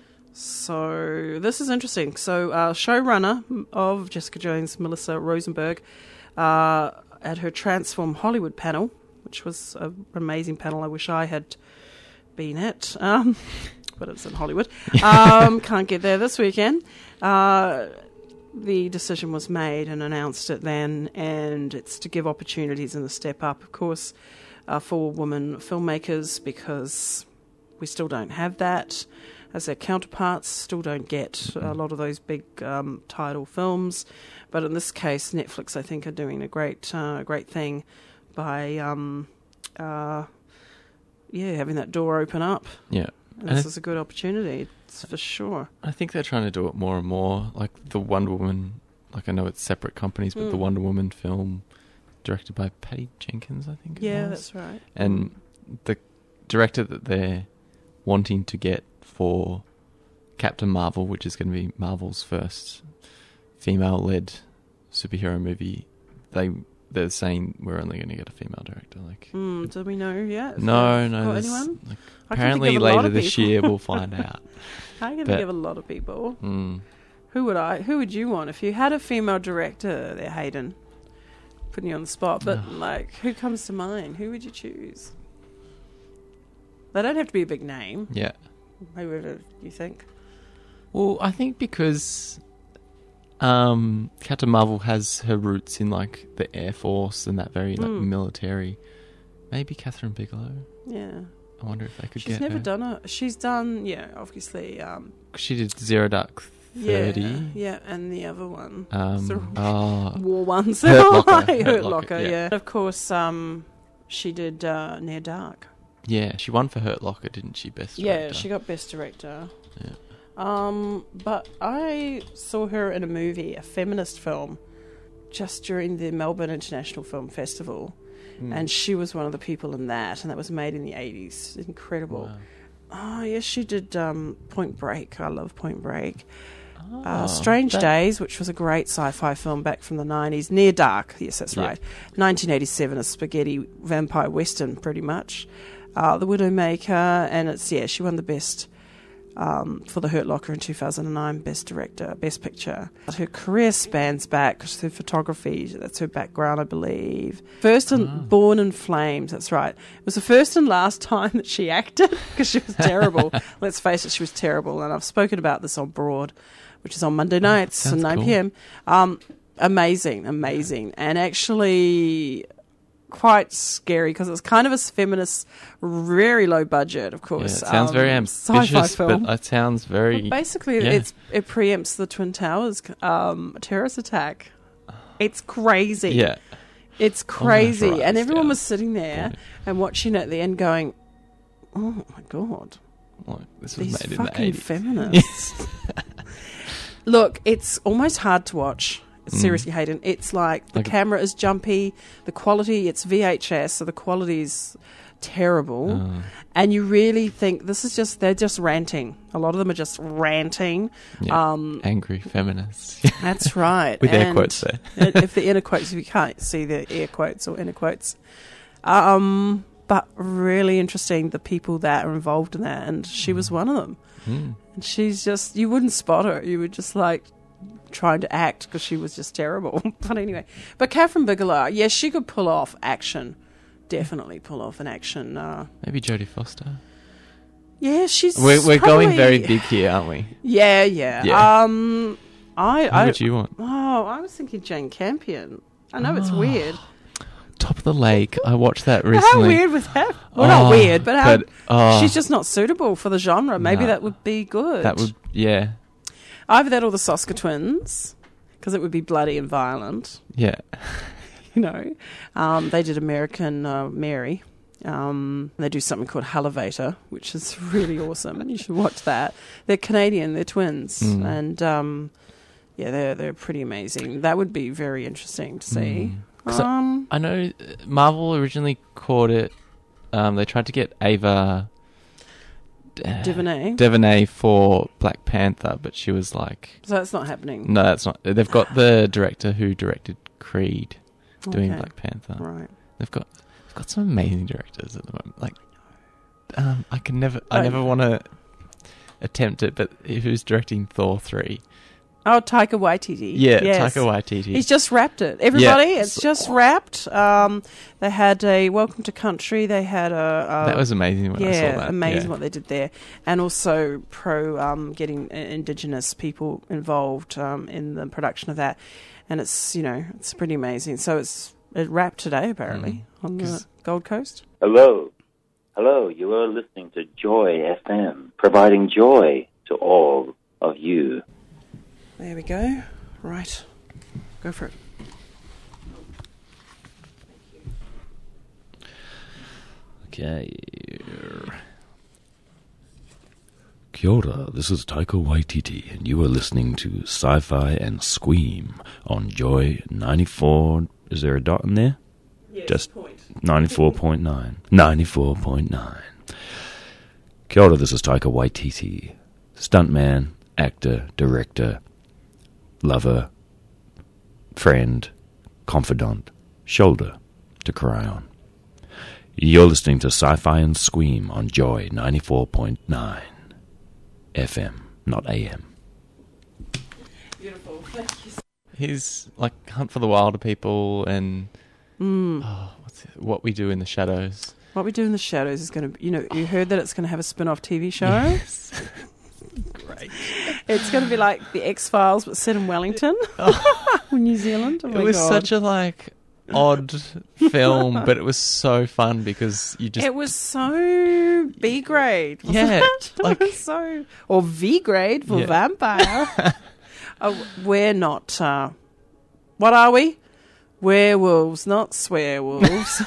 So this is interesting. So uh, showrunner of Jessica Jones, Melissa Rosenberg, uh, at her Transform Hollywood panel, which was an amazing panel I wish I had been at, um, but it's in Hollywood. Um, can't get there this weekend. Uh, the decision was made and announced it then, and it's to give opportunities and a step up, of course, uh, for women filmmakers, because we still don't have that. As their counterparts, still don't get a lot of those big um, title films. But in this case, Netflix, I think, are doing a great, uh, great thing by, um, uh, yeah, having that door open up. Yeah. And And this I- is a good opportunity, it's for sure. I think they're trying to do it more and more. Like the Wonder Woman, like I know it's separate companies, but the Mm. Wonder Woman film directed by Patty Jenkins, I think it Yeah, was. that's right. And the director that they're wanting to get for Captain Marvel, which is going to be Marvel's first female-led superhero movie, they they're saying we're only going to get a female director. Like, Mm, do we know yet? If no, they've no. got there's- anyone? Like, I can think apparently of a lot later of this people. year we'll find out. I can But- think of a lot of people. Mm. Who would I? Who would you want if you had a female director there, Hayden? Putting you on the spot, but like, who comes to mind? Who would you choose? They don't have to be a big name. Yeah. Whoever you think. Well, I think because um, Captain Marvel has her roots in like the Air Force and that very like Mm. military. Maybe Catherine Bigelow. Yeah, I wonder if they could she's get never her. done a. She's done, yeah, obviously. Um, She did Zero Dark Thirty. yeah, yeah, and the other one, Um, So- oh, War Ones. Hurt Locker, Hurt, Hurt Locker, Locker, yeah. yeah. Of course, um, she did uh, Near Dark. yeah. She won for Hurt Locker, didn't she? Best Yeah, director. she got Best Director. Yeah. Um, but I saw her in a movie, a feminist film, just during the Melbourne International Film Festival, Mm. and she was one of the people in that, and that was made in the eighties. Incredible. Wow. Oh, yes, she did um, Point Break. I love Point Break. Oh, Uh, Strange that- Days, which was a great sci-fi film back from the nineties. Near Dark, yes, that's Yeah. right. nineteen eighty-seven, a spaghetti vampire western, pretty much. Uh, the Widowmaker, and it's, yeah, she won the best um, for The Hurt Locker in two thousand nine, Best Director, Best Picture. But her career spans back, because her photography, that's her background, I believe. First in Oh. Born in Flames, that's right. It was the first and last time that she acted, because she was terrible. Let's face it, she was terrible, and I've spoken about this on Broad, which is on Monday nights at sounds nine cool. p.m. Um, amazing, amazing, and actually quite scary because it's kind of a feminist, very low budget, of Yeah, it course. sounds um, very sci-fi ambitious, film. but it sounds very. Well, basically, yeah. it's it preempts the Twin Towers um, terrorist attack. It's crazy. yeah. It's crazy, and Unauthorized, everyone yeah. was sitting there Boy. and watching it at the end, going, "Oh my god." Like, this was These made in the fucking eighties. feminists. Look, it's almost hard to watch. Mm. Seriously, Hayden. It's like the Like- camera is jumpy, the quality, it's V H S, so the quality's terrible. Oh. And you really think this is just, they're just ranting. A lot of them are just ranting. Yeah. Um, Angry feminists. that's right. With air And quotes there. if the inner quotes, if you can't see the air quotes or inner quotes. Um, but really interesting, the people that are involved in that. And she was one of them. Mm. And she's just, you wouldn't spot her. You would just like trying to act because she was just terrible. But anyway, but Catherine Bigelow, yes, she could pull off action. Definitely pull off an action. Uh, Maybe Jodie Foster. yeah, she's. We're, we're probably- going very big here, aren't we? Yeah, yeah. Yeah. Um, I, Who I, would you want? oh, I was thinking Jane Campion. I know it's Oh, weird. Top of the Lake. I watched that How recently. weird was that? Well, not Oh, weird, but how but, oh, she's just not suitable for the genre. Maybe No. that would be good. That would, yeah, Either that or the Soska twins, because it would be bloody and violent. yeah. You know, um, they did American uh, Mary. Um, they do something called Elevator, which is really awesome. You should watch that. They're Canadian. They're twins, Mm. and um, yeah, they're they're pretty amazing. That would be very interesting to see. Mm. 'Cause I- Um, I know uh, Marvel originally called it. Um, they tried to get Ava uh, DuVernay. DuVernay for Black Panther, but she was like, So that's not happening. "No, that's not." They've got the director who directed Creed doing Okay. Black Panther. Right. They've got they've got some amazing directors at the moment. Like, um, I can never, I Right. never want to attempt it. But who's directing Thor three? Oh, Taika Waititi. Yeah, Yes. Taika Waititi. He's just wrapped it. Everybody, Yeah. it's just wrapped. Um, they had a Welcome to Country. They had a, a that was amazing when yeah, I saw that. amazing yeah. what they did there, and also pro um, getting uh, Indigenous people involved um, in the production of that, and it's you know it's pretty amazing. So it's it wrapped today apparently on the 'Cause- Gold Coast. Hello. Hello. You are listening to Joy F M, providing joy to all of you. There we go. Right, go for it. Okay. Kia ora, this is Taika Waititi, and you are listening to Sci-Fi and Squeam on Joy ninety-four. Is there a dot in there? Yes, Just point. ninety-four point nine. ninety-four point nine. Kia ora, this is Taika Waititi, stuntman, actor, director, lover, friend, confidant, shoulder to cry on. You're listening to Sci-Fi and Squeam on Joy ninety-four point nine F M, not A M. Beautiful. Thank you. He's like Hunt for the Wilder People and Mm. oh, what's it, What We Do in the Shadows. What We Do in the Shadows is going to, you know, you heard that it's going to have a spin-off T V show. Yes. Great. It's going to be like the X-Files, but set in Wellington, Oh. New Zealand. Oh It my was God. such a like odd film, but it was so fun because you just It was so B grade. wasn't Yeah, it? like- it was so or V grade for Yeah. vampire. Oh, we're not. Uh, what are we? Werewolves, not swearwolves.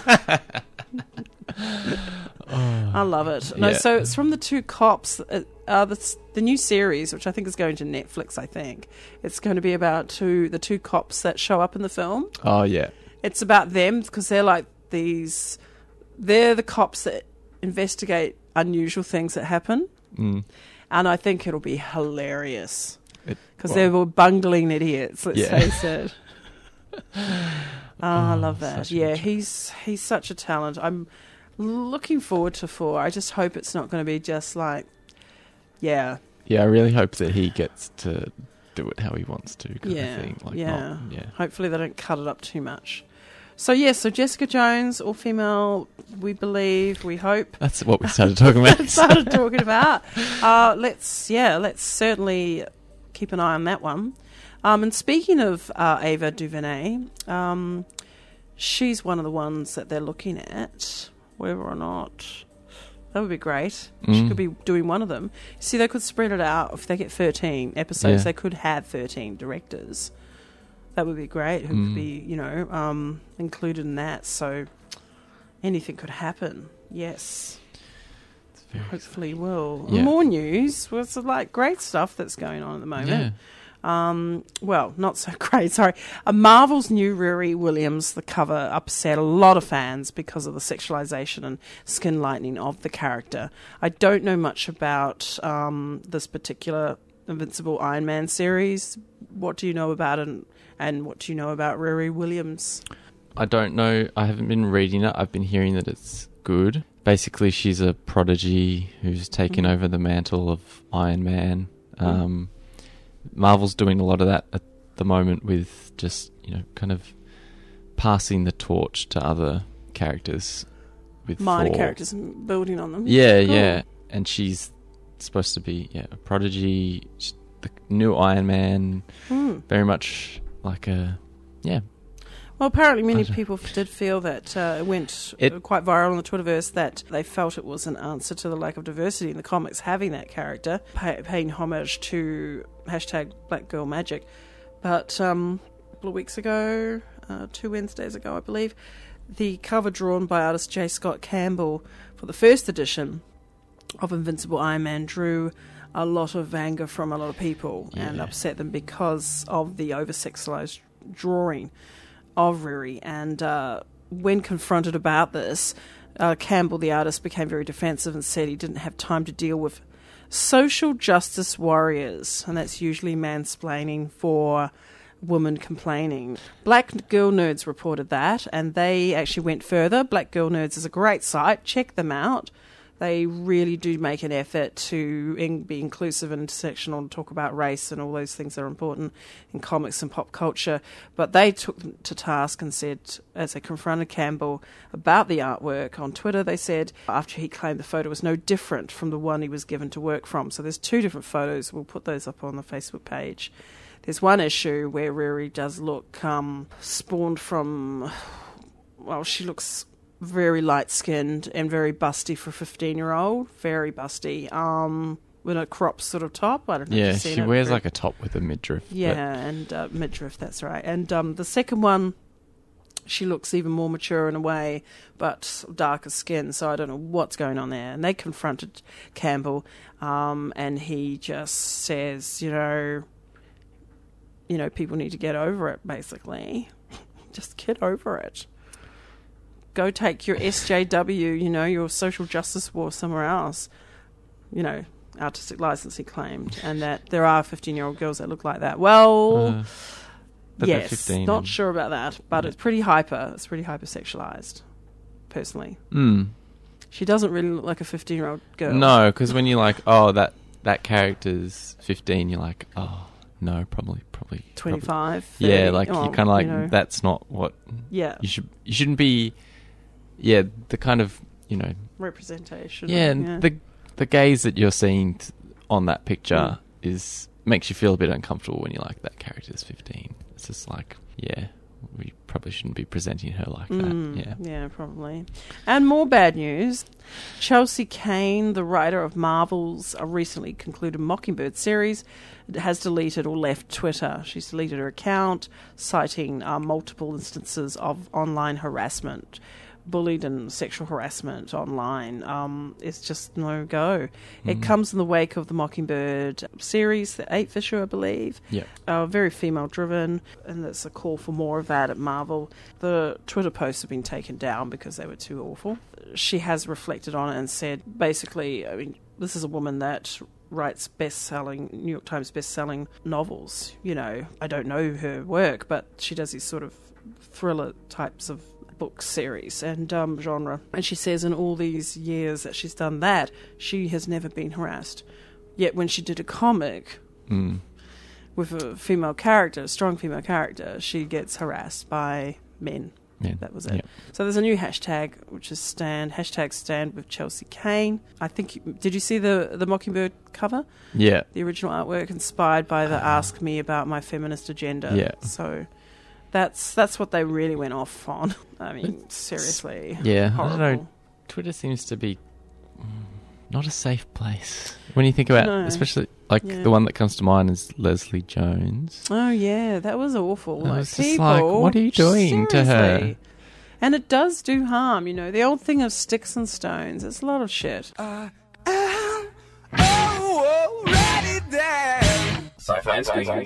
I love it. No, Yeah. so it's from the two cops. Uh, uh, the, the new series, which I think is going to Netflix. I think it's going to be about two the two cops that show up in the film. oh yeah, It's about them because they're like these. They're the cops that investigate unusual things that happen, mm. and I think it'll be hilarious It- because well, they were bungling idiots. Let's Yeah. face it. Oh, I love that. such a Yeah, good show. he's he's such a talent. I'm looking forward to four. I just hope it's not going to be just like, yeah, yeah. I really hope that he gets to do it how he wants to, kind yeah, of thing. Like, yeah. not, yeah. Hopefully they don't cut it up too much. So yeah, so Jessica Jones, all female, we believe, we hope. That's what we started talking about. started talking about. Uh, let's yeah, let's certainly keep an eye on that one. Um, and speaking of uh, Ava DuVernay, um, she's one of the ones that they're looking at. Whether or not that would be great. She Mm. could be doing one of them. See, they could spread it out. If they get thirteen episodes, Yeah. they could have thirteen directors. That would be great. Who Mm. could be, you know, um, included in that? So anything could happen. Yes. It's very Hopefully will. Yeah. More news. Well, it's like great stuff that's going on at the moment. Yeah. Um, well, not so great, sorry. Uh, Marvel's new Riri Williams, the cover, upset a lot of fans because of the sexualization and skin lightening of the character. I don't know much about um, this particular Invincible Iron Man series. What do you know about it, and, and what do you know about Riri Williams? I don't know. I haven't been reading it. I've been hearing that it's good. Basically, she's a prodigy who's taken Mhm. over the mantle of Iron Man. Um, Marvel's doing a lot of that at the moment with just, you know, kind of passing the torch to other characters. With Minor Thor. characters and building on them. Yeah, Cool. yeah. And she's supposed to be, yeah, a prodigy. She's the new Iron Man. Hmm. Very much like a, yeah. Well, apparently many I don't- people did feel that uh, it went It- uh, quite viral on the Twitterverse that they felt it was an answer to the lack of diversity in the comics, having that character, pay, paying homage to hashtag Black Girl Magic. But um, a couple of weeks ago, uh, two Wednesdays ago, I believe, the cover drawn by artist J. Scott Campbell for the first edition of Invincible Iron Man drew a lot of anger from a lot of people and Yeah. upset them because of the over-sexualized drawing of Riri. And uh, when confronted about this, uh, Campbell, the artist, became very defensive and said he didn't have time to deal with social justice warriors, and that's usually mansplaining for women complaining. Black Girl Nerds reported that, and they actually went further. Black Girl Nerds is a great site. Check them out. They really do make an effort to in, be inclusive and intersectional and talk about race and all those things that are important in comics and pop culture. But they took them to task and said, as they confronted Campbell about the artwork on Twitter, they said after he claimed the photo was no different from the one he was given to work from. So there's two different photos. We'll put those up on the Facebook page. There's one issue where Riri does look um, spawned from, well, she looks very light-skinned and very busty for a fifteen-year-old. Very busty. Um, with a crop sort of top. I don't know if Yeah, you've seen she it. wears Very- like a top with a midriff. but- Yeah, and uh, midriff, that's right. And um, the second one, she looks even more mature in a way, but darker skin, so I don't know what's going on there. And they confronted Campbell, um, and he just says, you know, you know, people need to get over it, basically. Just get over it. Go take your S J W, you know, your social justice war somewhere else. You know, artistic license, he claimed, and that there are fifteen-year-old girls that look like that. Well, Uh, But they're yes, fifteen. not and- sure about that, but Yeah. it's pretty hyper. It's pretty hypersexualized, personally. Mm. She doesn't really look like a fifteen-year-old girl. No, because when you're like, oh, that that character's fifteen, you're like, oh, no, probably, probably probably- twenty-five. Yeah, thirty. like Oh, you're kind of like, you know. that's not what Yeah, you should. You shouldn't be. Yeah, the kind of you know. representation. Yeah, and the the gaze that you're seeing t- on that picture Mm. is makes you feel a bit uncomfortable when you're like, that character's fifteen. It's just like, yeah, we probably shouldn't be presenting her like Mm, that. Yeah. yeah, probably. And more bad news. Chelsea Kane, the writer of Marvel's uh, recently concluded Mockingbird series, has deleted or left Twitter. She's deleted her account, citing uh, multiple instances of online harassment. Bullied and sexual harassment online. Um, it's just no go. It Mm. comes in the wake of the Mockingbird series, the eighth issue, I believe. Yeah. Uh, very female driven, and there's a call for more of that at Marvel. The Twitter posts have been taken down because they were too awful. She has reflected on it and said, basically, I mean, this is a woman that writes best-selling, New York Times best-selling novels. You know, I don't know her work, but she does these sort of thriller types of book series and um, genre. And she says in all these years that she's done that, she has never been harassed. Yet when she did a comic Mm. with a female character, a strong female character, she gets harassed by men. Yeah. That was it. Yeah. So there's a new hashtag, which is stand, hashtag stand with Chelsea Kane. I think, you- did you see the, the Mockingbird cover? Yeah. The original artwork inspired by the Ask Me About My Feminist Agenda. Yeah. So that's that's what they really went off on. I mean, seriously. Yeah. I Horrible. don't know. Twitter seems to be mm, not a safe place. When you think about, No. especially like Yeah. the one that comes to mind is Leslie Jones. Oh, yeah, that was awful. I Like, was just people, like, what are you doing to her? seriously. And it does do harm, you know. The old thing of sticks and stones, it's a lot of shit. Uh, oh, already dead. Sci-fi and Scream.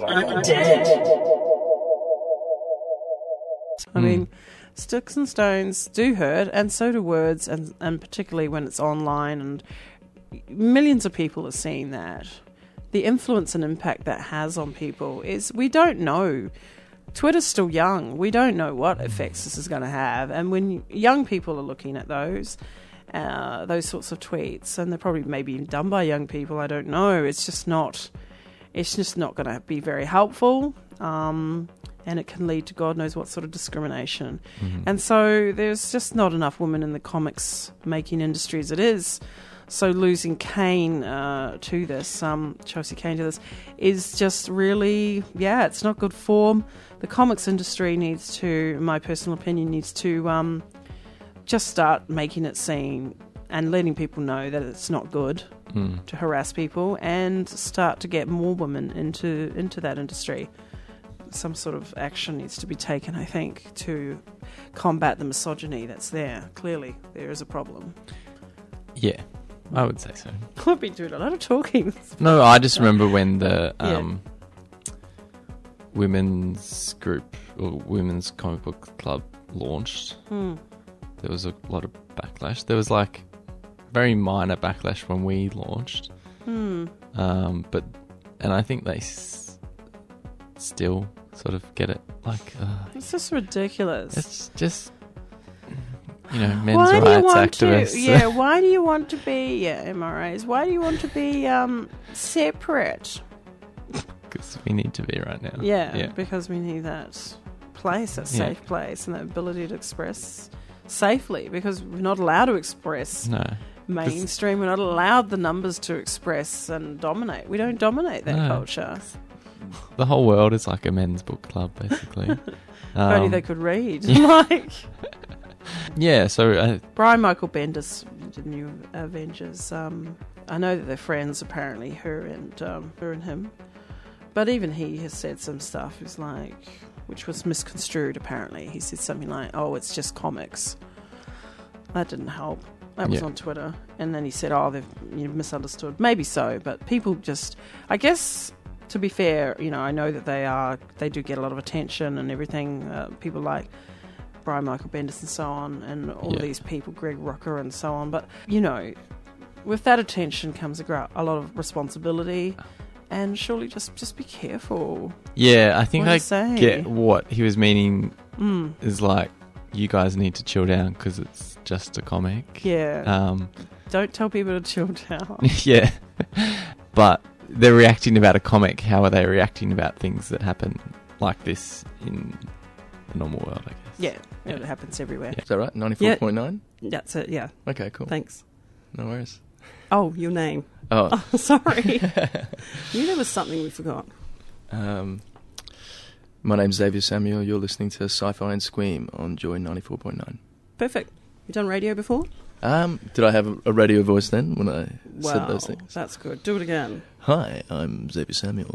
I mean, sticks and stones do hurt, and so do words, and, and particularly when it's online, and millions of people are seeing that. The influence and impact that has on people is, we don't know. Twitter's still young. We don't know what effects this is going to have. And when young people are looking at those, uh, those sorts of tweets, and they're probably maybe done by young people, I don't know. It's just not, it's just not going to be very helpful. Um, and it can lead to God knows what sort of discrimination. Mm-hmm. And so there's just not enough women in the comics making industry as it is. So losing Kane uh, to this, um, Chelsea Kane to this, is just really, yeah, it's not good form. The comics industry needs to, in my personal opinion, needs to um, just start making it seen and letting people know that it's not good Mm. to harass people, and start to get more women into into that industry. Some sort of action needs to be taken, I think, to combat the misogyny that's there. Clearly, there is a problem. Yeah, I would say so. I've been doing a lot of talking. No, I just remember when the Yeah. um, women's group or women's comic book club launched. Hmm. There was a lot of backlash. There was like very minor backlash when we launched, Hmm. um, but and I think they s- still sort of get it. Like uh, It's just ridiculous. it's just you know men's why do you rights want activists. to? Yeah, why do you want to be? Yeah, M R As. Why do you want to be um, separate? Because we need to be right now. Yeah, yeah. because we need that place, that Yeah. safe place, and that ability to express safely. Because we're not allowed to express No. mainstream. We're not allowed the numbers to express and dominate. We don't dominate that No. culture. The whole world is like a men's book club, basically. If only Um, they could read. yeah. like Yeah, so uh, Brian Michael Bendis did New Avengers. Um, I know that they're friends, apparently, her and um, her and him. But even he has said some stuff. He's like, which was misconstrued. Apparently, he said something like, "Oh, it's just comics." That didn't help. That was Yeah. on Twitter, and then he said, "Oh, they've you know, misunderstood." Maybe so, but people just, I guess. To be fair, you know, I know that they are, they do get a lot of attention and everything. Uh, people like Brian Michael Bendis and so on, and all of Yeah. these people, Greg Rucka and so on. But, you know, with that attention comes a, gra- a lot of responsibility, and surely just just be careful. Yeah, I think What do I you say? get what he was meaning Mm. is like, you guys need to chill down because it's just a comic. Yeah. Um, Don't tell people to chill down. yeah. But they're reacting about a comic. How are they reacting about things that happen like this in the normal world, I guess? Yeah, yeah, it happens everywhere. Is that right? ninety-four point nine? Yeah, that's it, yeah. Okay, cool. Thanks. No worries. Oh, your name. Oh. Oh, sorry. You there was something we forgot. Um, my name's Xavier Samuel. You're listening to Sci-Fi and Squeam on Joy ninety-four point nine. Perfect. You done radio before? Um, did I have a, a radio voice then when I Wow, said those things? that's good. Do it again. Hi, I'm Xavier Samuel.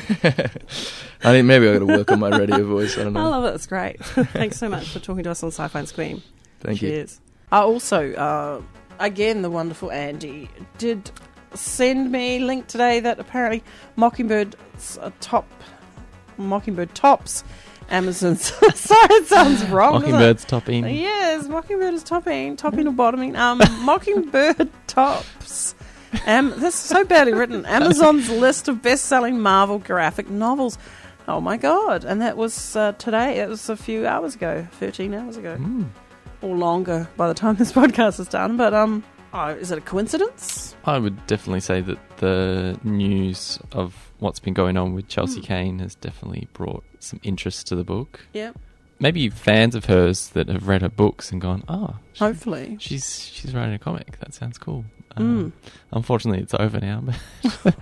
I think maybe I got to work on my radio voice. I don't know. I love it. It's great. Thanks so much for talking to us on Sci-Fi and Squeam. Thank you. Cheers. Uh, also, uh, again, the wonderful Andy did send me a link today that apparently Mockingbird's uh, top Mockingbird tops Amazon's. Sorry, it sounds wrong. doesn't it? Mockingbird's topping. Yes, Mockingbird is topping, topping or bottoming. Um, Mockingbird tops. Um, that's so badly written. Amazon's list of best-selling Marvel graphic novels. Oh my god! And that was uh, today. It was a few hours ago, thirteen hours ago, Mm. or longer by the time this podcast is done. But um, oh, is it a coincidence? I would definitely say that the news of what's been going on with Chelsea Mm. Kane has definitely brought some interest to the book. Yeah. Maybe fans of hers that have read her books and gone, oh, she- Hopefully. she's she's writing a comic. That sounds cool. Um, Mm. Unfortunately, it's over now. But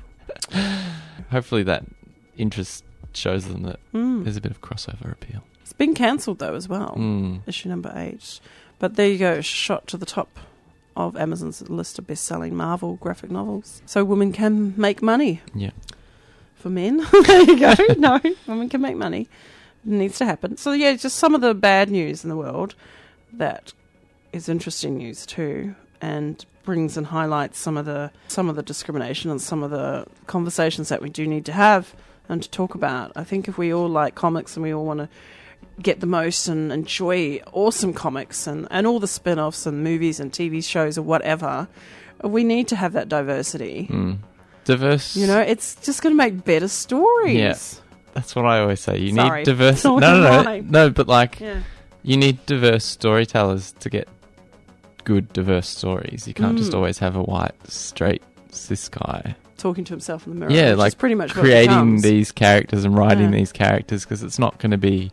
hopefully that interest shows them that Mm. there's a bit of crossover appeal. It's been cancelled though as well. Mm. Issue number eight. But there you go, shot to the top of Amazon's list of best-selling Marvel graphic novels. So women can make money. Yeah. For men. There you go. No, women can make money. It needs to happen. So yeah, just some of the bad news in the world that is interesting news too, and brings and highlights some of the some of the discrimination and some of the conversations that we do need to have and to talk about. I think if we all like comics and we all want to get the most and enjoy awesome comics and, and all the spin-offs and movies and T V shows or whatever, we need to have that diversity. Mm. Diverse. You know, it's just going to make better stories. Yeah. That's what I always say. You Sorry. need diverse. It's not No, no, no, mine. no. But like, Yeah. you need diverse storytellers to get good, diverse stories. You can't just Mm. always have a white, straight, cis guy. Talking to himself in the mirror. Yeah, which like is pretty much what it creating becomes. these characters and writing Yeah. these characters, because it's not going to be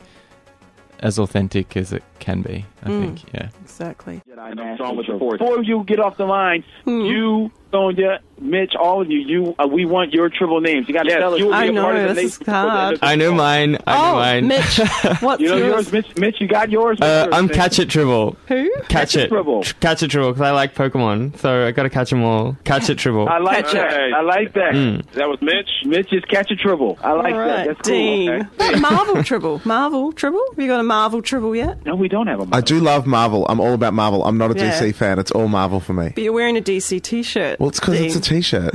as authentic as it can be. I Mm. think. Yeah. Exactly. Before you get off the line, you, Sonia, Mitch, all of you, you, uh, we want your triple names. You got to tell us. I know, this is hard. I know mine. I know Oh, mine. Mitch, what's You know yours? yours, Mitch. Mitch, you got yours. Uh, What's I'm yours, Catch It Tribble. Who? Catch It. Tribble. Catch It Tribble, because I like Pokemon, so I gotta catch them all. Catch It Tribble. I like Catch that. it. I like that. Mm. That was Mitch. Mitch is catch a triple. I like All that. right, That's cool. Dean. Okay. Marvel Tribble. Marvel Tribble? Have you got a Marvel Tribble yet? No, we don't have a. I do love Marvel. I'm all about Marvel. I'm not a Yeah. D C fan. It's all Marvel for me. But you're wearing a D C t-shirt. Well, it's because it's a T-shirt.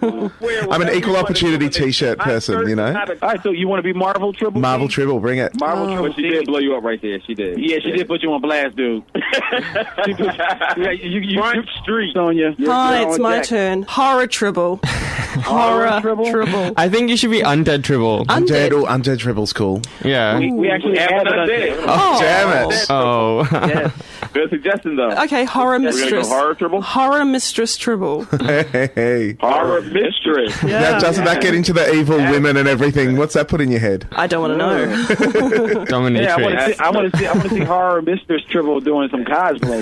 I'm an equal opportunity T-shirt person, you know. All right, so you want to be Marvel triple? Marvel Tribble, bring it. Marvel Oh. triple. She did blow you up right there. She did. Yeah, she did put you on blast, dude. She put- yeah, you, you, you street, Sonia. You're- Hi, you're it's on my deck. turn. Horror Tribble. Horror Tribble. I think you should be Undead Tribble. Undead, oh, Undead Tribble's cool. Yeah. We, we actually have that undead. Oh, damn it. Oh. Yes. Good suggestion, though. Okay, Horror We're gonna go Mistress. horror triple? Horror Mistress Tribble. Hey, hey. Horror mistress. Now, doesn't that get into the evil women and everything? What's that put in your head? I don't want to know. Dominatrix. Yeah, I want to see. I want to see. I want to see horror mistress triple doing some cosplay.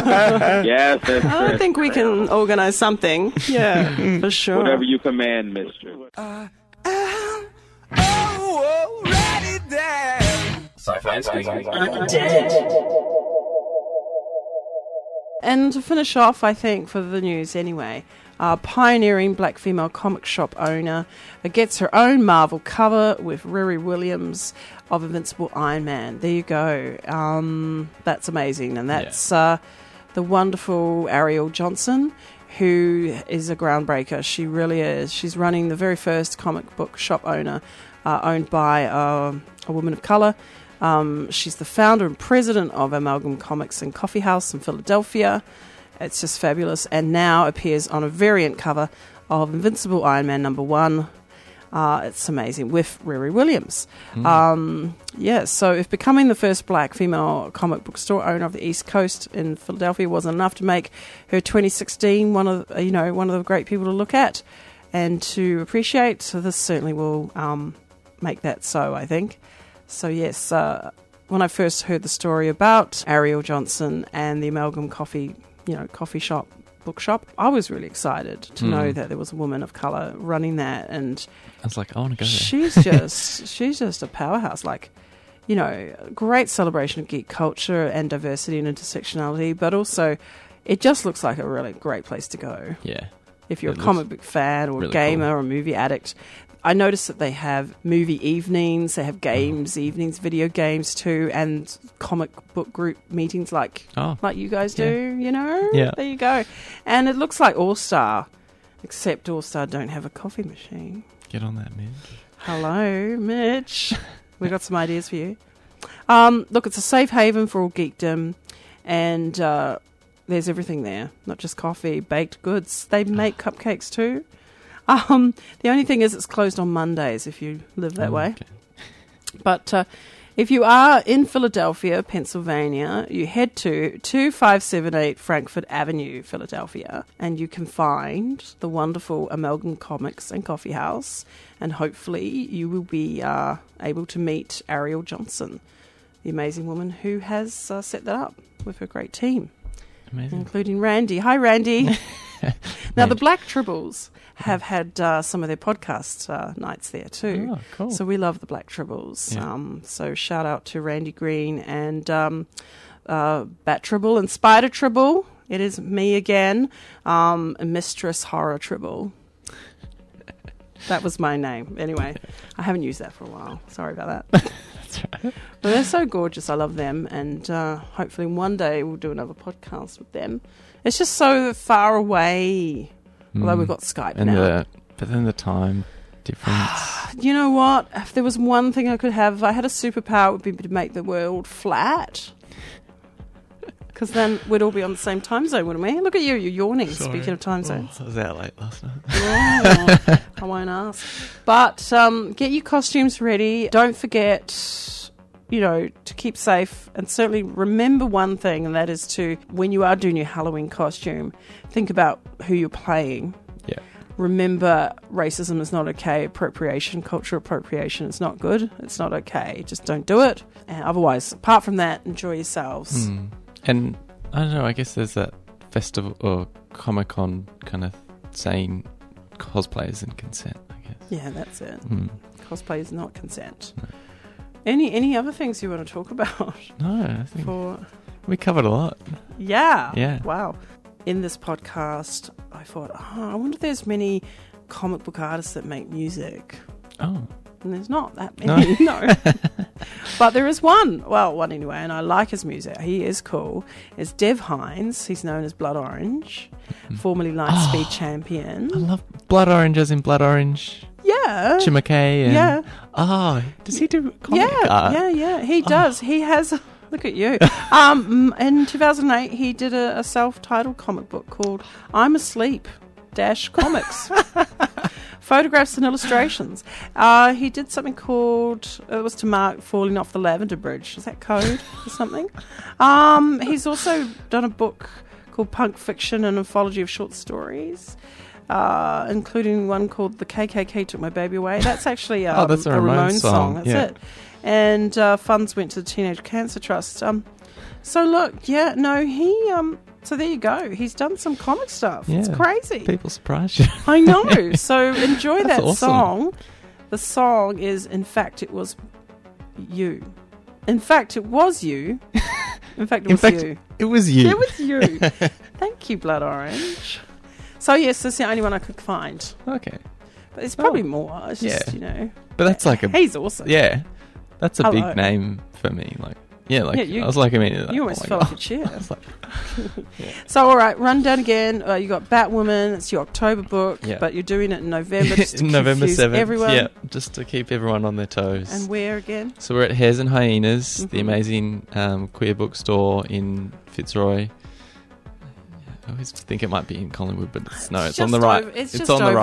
Yes, that's I think we can organise something. Yeah, for sure. whatever you command, mistress. And to finish off, I think, for the news anyway, uh, pioneering black female comic shop owner uh, gets her own Marvel cover with Riri Williams of Invincible Iron Man. There you go. Um, that's amazing. And that's uh, the wonderful Ariel Johnson, who is a groundbreaker. She really is. She's running the very first comic book shop owner uh, owned by uh, a woman of colour. Um, she's the founder and president of Amalgam Comics and Coffee House in Philadelphia. It's just fabulous, and now appears on a variant cover of Invincible Iron Man number one. Uh, it's amazing with Riri Williams. Mm. Um, yeah, so if becoming the first black female comic book store owner of the East Coast in Philadelphia wasn't enough to make her twenty sixteen one of you know one of the great people to look at and to appreciate, so this certainly will um, make that so, I think. So yes, uh, when I first heard the story about Ariel Johnson and the Amalgam Coffee, you know, coffee shop, bookshop, I was really excited to Mm. know that there was a woman of colour running that, and I was like, I want to go there. she's just she's just a powerhouse. Like, you know, great celebration of geek culture and diversity and intersectionality, but also it just looks like a really great place to go. Yeah. If you're It a comic looks book fan or really a gamer cool. or a movie addict. I noticed that they have movie evenings, they have games evenings, video games too, and comic book group meetings like Oh. like you guys Yeah. do, you know? Yeah. There you go. And it looks like All Star, except All Star don't have a coffee machine. Get on that, Mitch. Hello, Mitch. We got some ideas for you. Um, look, it's a safe haven for all geekdom, and uh, there's everything there. Not just coffee, baked goods. They make cupcakes too. Um, the only thing is, it's closed on Mondays if you live that Oh, way. okay. But uh, if you are in Philadelphia, Pennsylvania, you head to two five seven eight Frankfurt Avenue, Philadelphia, and you can find the wonderful Amalgam Comics and Coffee House, and hopefully you will be uh, able to meet Ariel Johnson, the amazing woman who has uh, set that up with her great team, Amazing. including Randy. Hi, Randy. Now, the Randy. Black Tribbles have had uh, some of their podcast uh, nights there too. Oh, cool. So we love the Black Tribbles. Yeah. Um, so shout out to Randy Green and um, uh, Bat Tribble and Spider Tribble. It is me again, um, Mistress Horror Tribble. That was my name. Anyway, I haven't used that for a while. Sorry about that. That's right. But they're so gorgeous. I love them. And uh, hopefully one day we'll do another podcast with them. It's just so far away. Although Mm. we've got Skype and now. The, but then the time difference. You know what? If there was one thing I could have, if I had a superpower, it would be to make the world flat. Because then we'd all be on the same time zone, wouldn't we? Look at you, you're yawning, Sorry. speaking of time zones. Oh, I was out late last night. Oh, I won't ask. But um, get your costumes ready. Don't forget, you know, to keep safe. And certainly remember one thing, and that is to, when you are doing your Halloween costume, think about who you're playing. Yeah. Remember, racism is not okay. Appropriation, cultural appropriation is not good. It's not okay. Just don't do it. And otherwise, apart from that, enjoy yourselves. Mm. And I don't know, I guess there's that festival or Comic Con kind of saying cosplayers and consent, I guess. Yeah, that's it. Mm. Cosplay is not consent. No. Any any other things you want to talk about? No, I think For we covered a lot. yeah, Yeah. wow. In this podcast, I thought, oh, I wonder if there's many comic book artists that make music. Oh. And there's not that many, no. no. But there is one. Well, one anyway, and I like his music. He is cool. It's Dev Hines. He's known as Blood Orange, Mm-hmm. formerly Lightspeed oh, champion. I love Blood Orange as in Blood Orange. Yeah. Chimacay. And, yeah. Oh, does he do comic yeah, art? Yeah, yeah, he does. Oh. He has... Look at you. Um, in two thousand eight, he did a, a self-titled comic book called I'm Asleep Dash Comics. Photographs and illustrations. Uh, he did something called, it was to mark falling off the Lavender Bridge. Is that code or something? Um, he's also done a book called Punk Fiction, an anthology of short stories, uh, including one called The K K K Took My Baby Away. That's actually um, oh, that's a, a Ramones Ramones song. song. That's yeah. it. And uh, funds went to the Teenage Cancer Trust. Um, so look, yeah, no, he... Um, so there you go. He's done some comic stuff. Yeah. It's crazy. People surprise you. I know. So enjoy that awesome. song. The song is, in fact, it was you. In fact, it was you. In fact, it In was fact, you. it was you. It was you. Thank you, Blood Orange. So yes, that's the only one I could find. Okay. But there's probably Oh. more. It's just, Yeah. you know. But that's like a... He's awesome. Yeah. That's a Hello. big name for me. Like, yeah, like, Yeah, you- I was like, I mean... Like, you almost oh fell my off your God. chair. I was like, yeah. So, all right, run down again. Uh, you got Batwoman. It's your October book, Yeah. but you're doing it in November. Just to November confuse seventh. everyone. Yeah, just to keep everyone on their toes. And where again? So we're at Hares and Hyenas, the Mhm. amazing um, queer bookstore in Fitzroy. I always think it might be in Collingwood, but it's, no, it's, on just the right. over- it's it's just on the over right. The,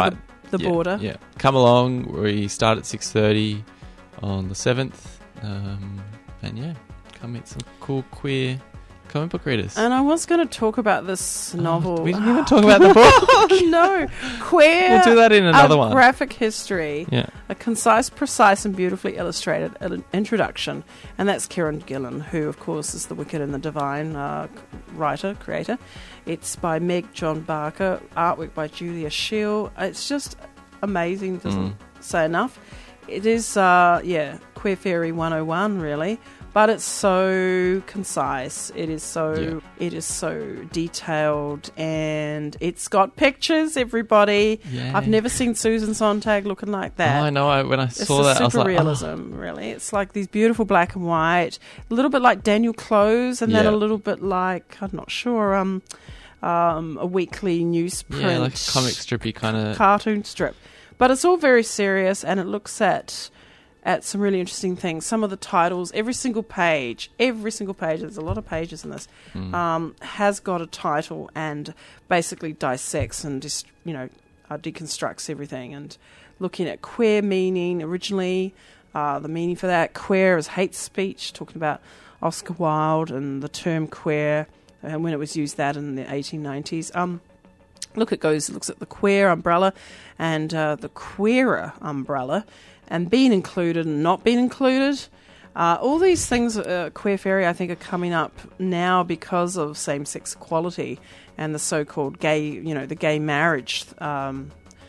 the yeah, border. Yeah, come along. We start at six thirty on the seventh, um, and yeah, come meet some cool queer comic book readers. And I was going to talk about this novel. Oh, we didn't even talk about the book. No, queer. We'll do that in another a one. Graphic history. Yeah. A concise, precise, and beautifully illustrated il- introduction. And that's Kieran Gillen, who, of course, is the Wicked and the Divine uh, writer, creator. It's by Meg John Barker, artwork by Julia Scheel. It's just amazing. Doesn't Mm. say enough. It is, uh, yeah, Queer Fairy one oh one, really. But it's so concise. It is so Yeah. it is so detailed, and it's got pictures. Everybody, Yeah. I've never seen Susan Sontag looking like that. Oh, I know. I, when I It's saw the that, I was like, superrealism, oh. really. It's like these beautiful black and white, a little bit like Daniel Close, and then Yeah. a little bit like, I'm not sure, um, um, a weekly newsprint, Yeah, like a comic strippy kind of cartoon strip. But it's all very serious, and it looks at at some really interesting things. Some of the titles, every single page, every single page, there's a lot of pages in this, Mm. um, has got a title and basically dissects and just, you know, uh, deconstructs everything. And looking at queer meaning originally, uh, the meaning for that, queer is hate speech, talking about Oscar Wilde and the term queer, and when it was used that in the eighteen nineties. Um, look, it goes, looks at the queer umbrella and uh, the queerer umbrella, and being included and not being included. Uh, all these things, uh, Queer Fairy, I think, are coming up now because of same-sex equality and the so-called gay, you know, the gay marriage um,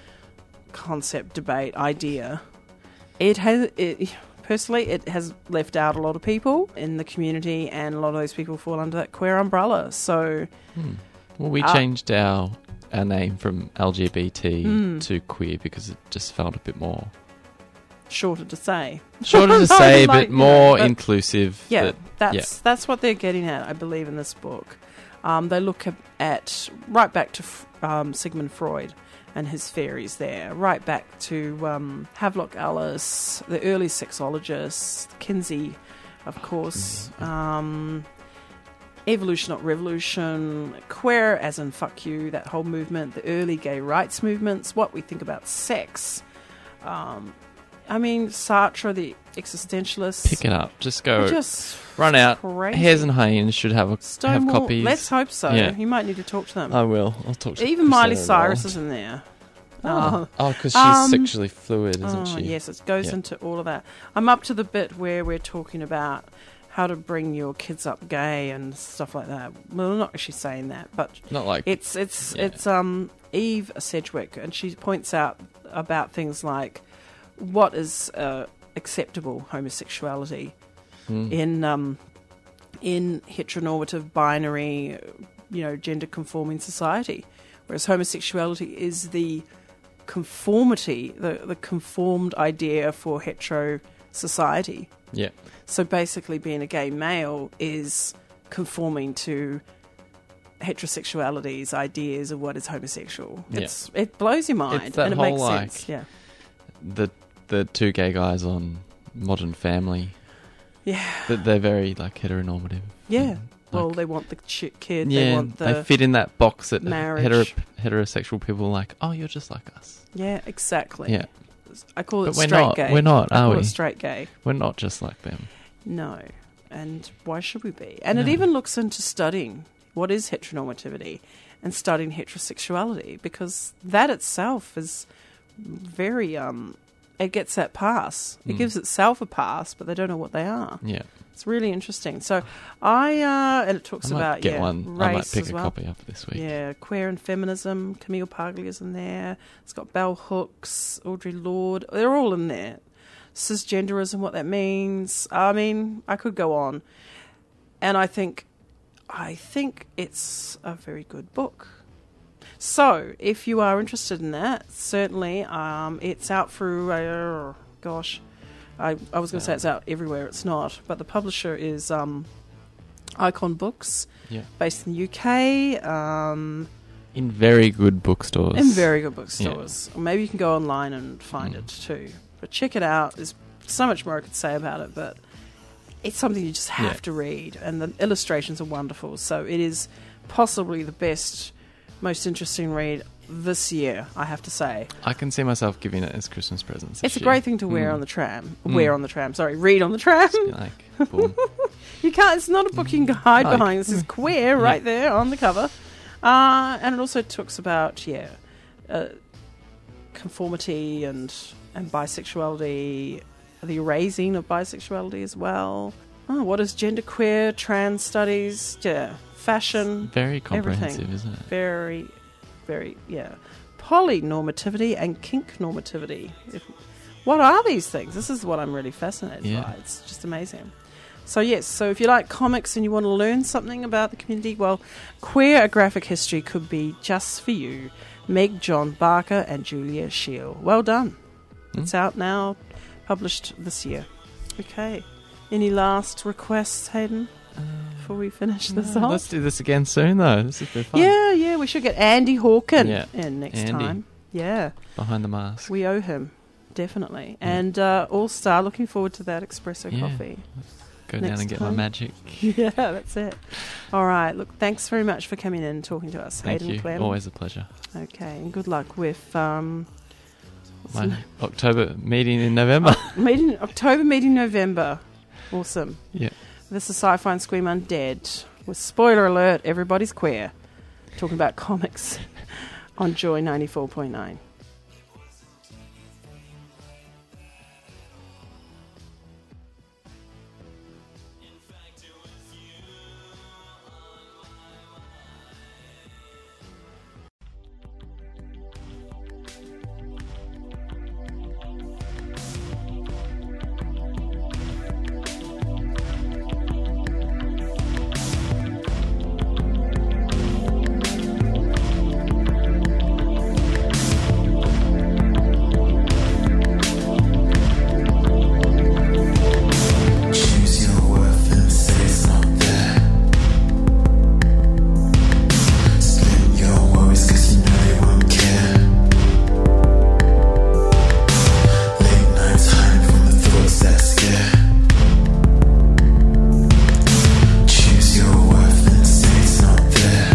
concept, debate, idea. It has, it, personally, it has left out a lot of people in the community, and a lot of those people fall under that queer umbrella. So, Hmm. Well, we uh, changed our our name from L G B T Mm. to queer because it just felt a bit more shorter to say. shorter to say, Like, but you more know, but- inclusive. Yeah, that- that's yeah. that's what they're getting at, I believe, in this book. Um, they look at, at right back to um, Sigmund Freud and his theories there, right back to um, Havelock Ellis, the early sexologists, Kinsey, of course, um, evolution, not revolution, queer as in fuck you, that whole movement, the early gay rights movements, what we think about sex. Um, I mean, Sartre, the existentialist. Pick it up. Just go. They're just run out. crazy. Hairs and Haynes should have a, have Stonewall, copies. let's hope so. Yeah. You might need to talk to them. I will. I'll talk to Even Miley Christina Cyrus Rowland. is in there. Oh, Uh, because she's um, sexually fluid, isn't oh, she? Yes, it goes Yeah. into all of that. I'm up to the bit where we're talking about how to bring your kids up gay and stuff like that. Well, I'm not actually saying that, but Not like- it's it's yeah. it's um Eve Sedgwick, and she points out about things like what is uh, acceptable homosexuality Hmm. in um in heteronormative binary, you know, gender conforming society, whereas homosexuality is the conformity, the the conformed idea for hetero society. Yeah. So basically, being a gay male is conforming to heterosexuality's ideas of what is homosexual. Yeah. It's it blows your mind, It's that and it whole, makes like, sense. Yeah, The the two gay guys on Modern Family. Yeah. That they're very like heteronormative. yeah. Well, they want the chick kid. Yeah, they want the they fit in that box that marriage. hetero, heterosexual people are like, oh, you're just like us. Yeah, exactly. Yeah. I call it But we're straight not. gay. We're not, I are call we? it straight gay. We're not just like them. No. And why should we be? And it No. even looks into studying what is heteronormativity and studying heterosexuality, because that itself is very, um, it gets that pass. It Mm. gives itself a pass, but they don't know what they are. Yeah. It's really interesting. So I, uh, and it talks I might about, get yeah, one. race I might pick as a well. copy up this week. Yeah, queer and feminism. Camille Paglia's in there. It's got Bell Hooks, Audre Lorde. They're all in there. Cisgenderism, what that means. I mean, I could go on. And I think, I think it's a very good book. So, if you are interested in that, certainly, um, it's out through, uh, gosh, I, I was going to say it's out everywhere. It's not. But the publisher is um, Icon Books, Yeah. based in the U K. Um, In very good bookstores. in very good bookstores. Or maybe you can go online and find Mm. it too. But check it out. There's so much more I could say about it, but it's something you just have Yeah. to read. And the illustrations are wonderful. So it is possibly the best, most interesting read this year, I have to say. I can see myself giving it as Christmas presents. It's a this great year. thing to wear Mm. on the tram. Mm. Wear on the tram, sorry, read on the tram. Just be like, boom. You can't, it's not a book you can hide Like- behind. This is queer Yeah. right there on the cover. Uh, and it also talks about, yeah, uh, conformity and, and bisexuality, the erasing of bisexuality as well. Oh, what is genderqueer, trans studies, yeah, fashion, Very comprehensive, everything. isn't it? Very, very, yeah. Polynormativity and kink normativity. If, what are these things? This is what I'm really fascinated Yeah. by. It's just amazing. So yes, so if you like comics and you want to learn something about the community, well, Queer A Graphic History could be just for you. Meg John Barker and Julia Shield. Well done. Mm. It's out now, published this year. Okay. Any last requests, Hayden, before we finish this No, off? let's do this again soon, though. This has been fun. Yeah, yeah, we should get Andy Hawken Yeah. in next Andy. time. Yeah. Behind the mask. We owe him, definitely. And uh, All Star, looking forward to that espresso Yeah. coffee. Go down next and get time. my magic. Yeah, that's it. All right. Look, thanks very much for coming in and talking to us, Thank Hayden you. Clem. Always a pleasure. Okay, and good luck with um, what's the My October meeting in November. meeting October meeting November. Awesome. Yeah. This is Sci-Fi and Scream Undead. With spoiler alert, everybody's queer. Talking about comics on Joy ninety-four point nine. Choose your worth and say it's not there. Split your worries cause you know they won't care. Late nights hiding from the thoughts that scare. Choose your worth and say it's not there.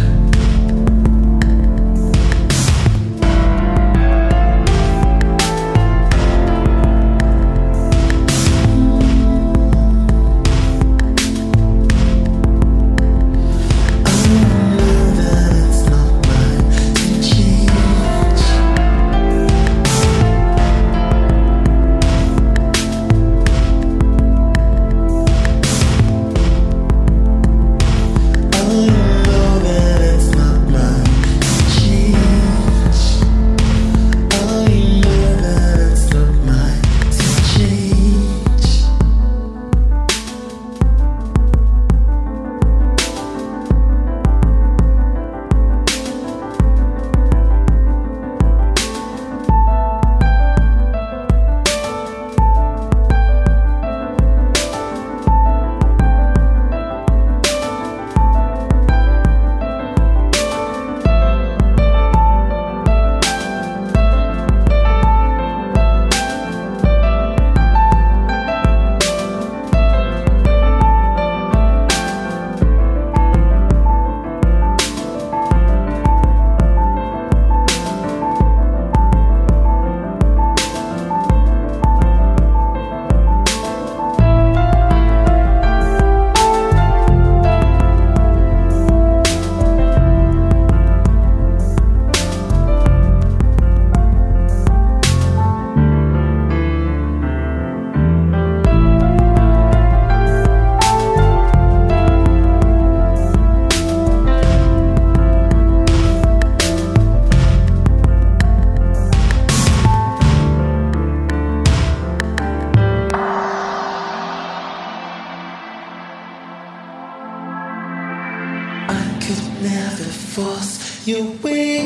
I could never force your way.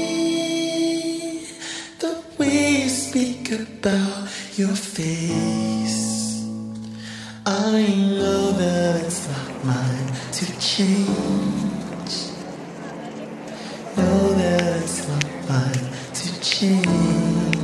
The way you speak about your face, I know that it's not mine to change. Know that it's not mine to change.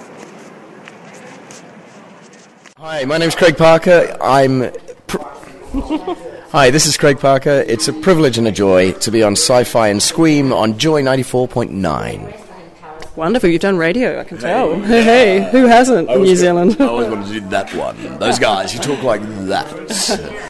Hi, my name's Craig Parker. I'm. Pr- Hi, this is Craig Parker. It's a privilege and a joy to be on Sci-Fi and Squeam on Joy ninety-four point nine. Wonderful, you've done radio, I can tell. Hey, hey, who hasn't in New Zealand? I always wanted to do that one. Those guys who talk like that.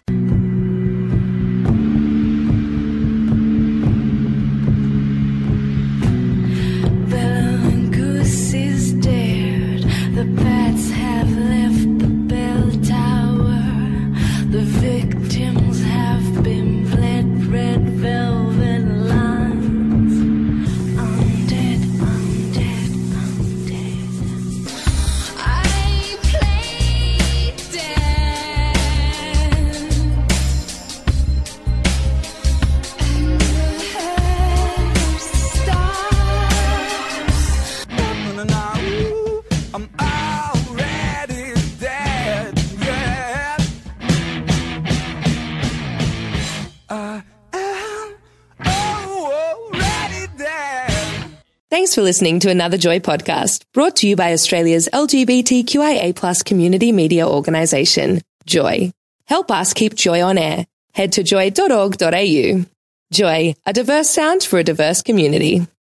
Thanks for listening to another Joy podcast, brought to you by Australia's L G B T Q I A plus community media organisation, Joy. Help us keep Joy on air. Head to joy dot org dot a u. Joy, a diverse sound for a diverse community.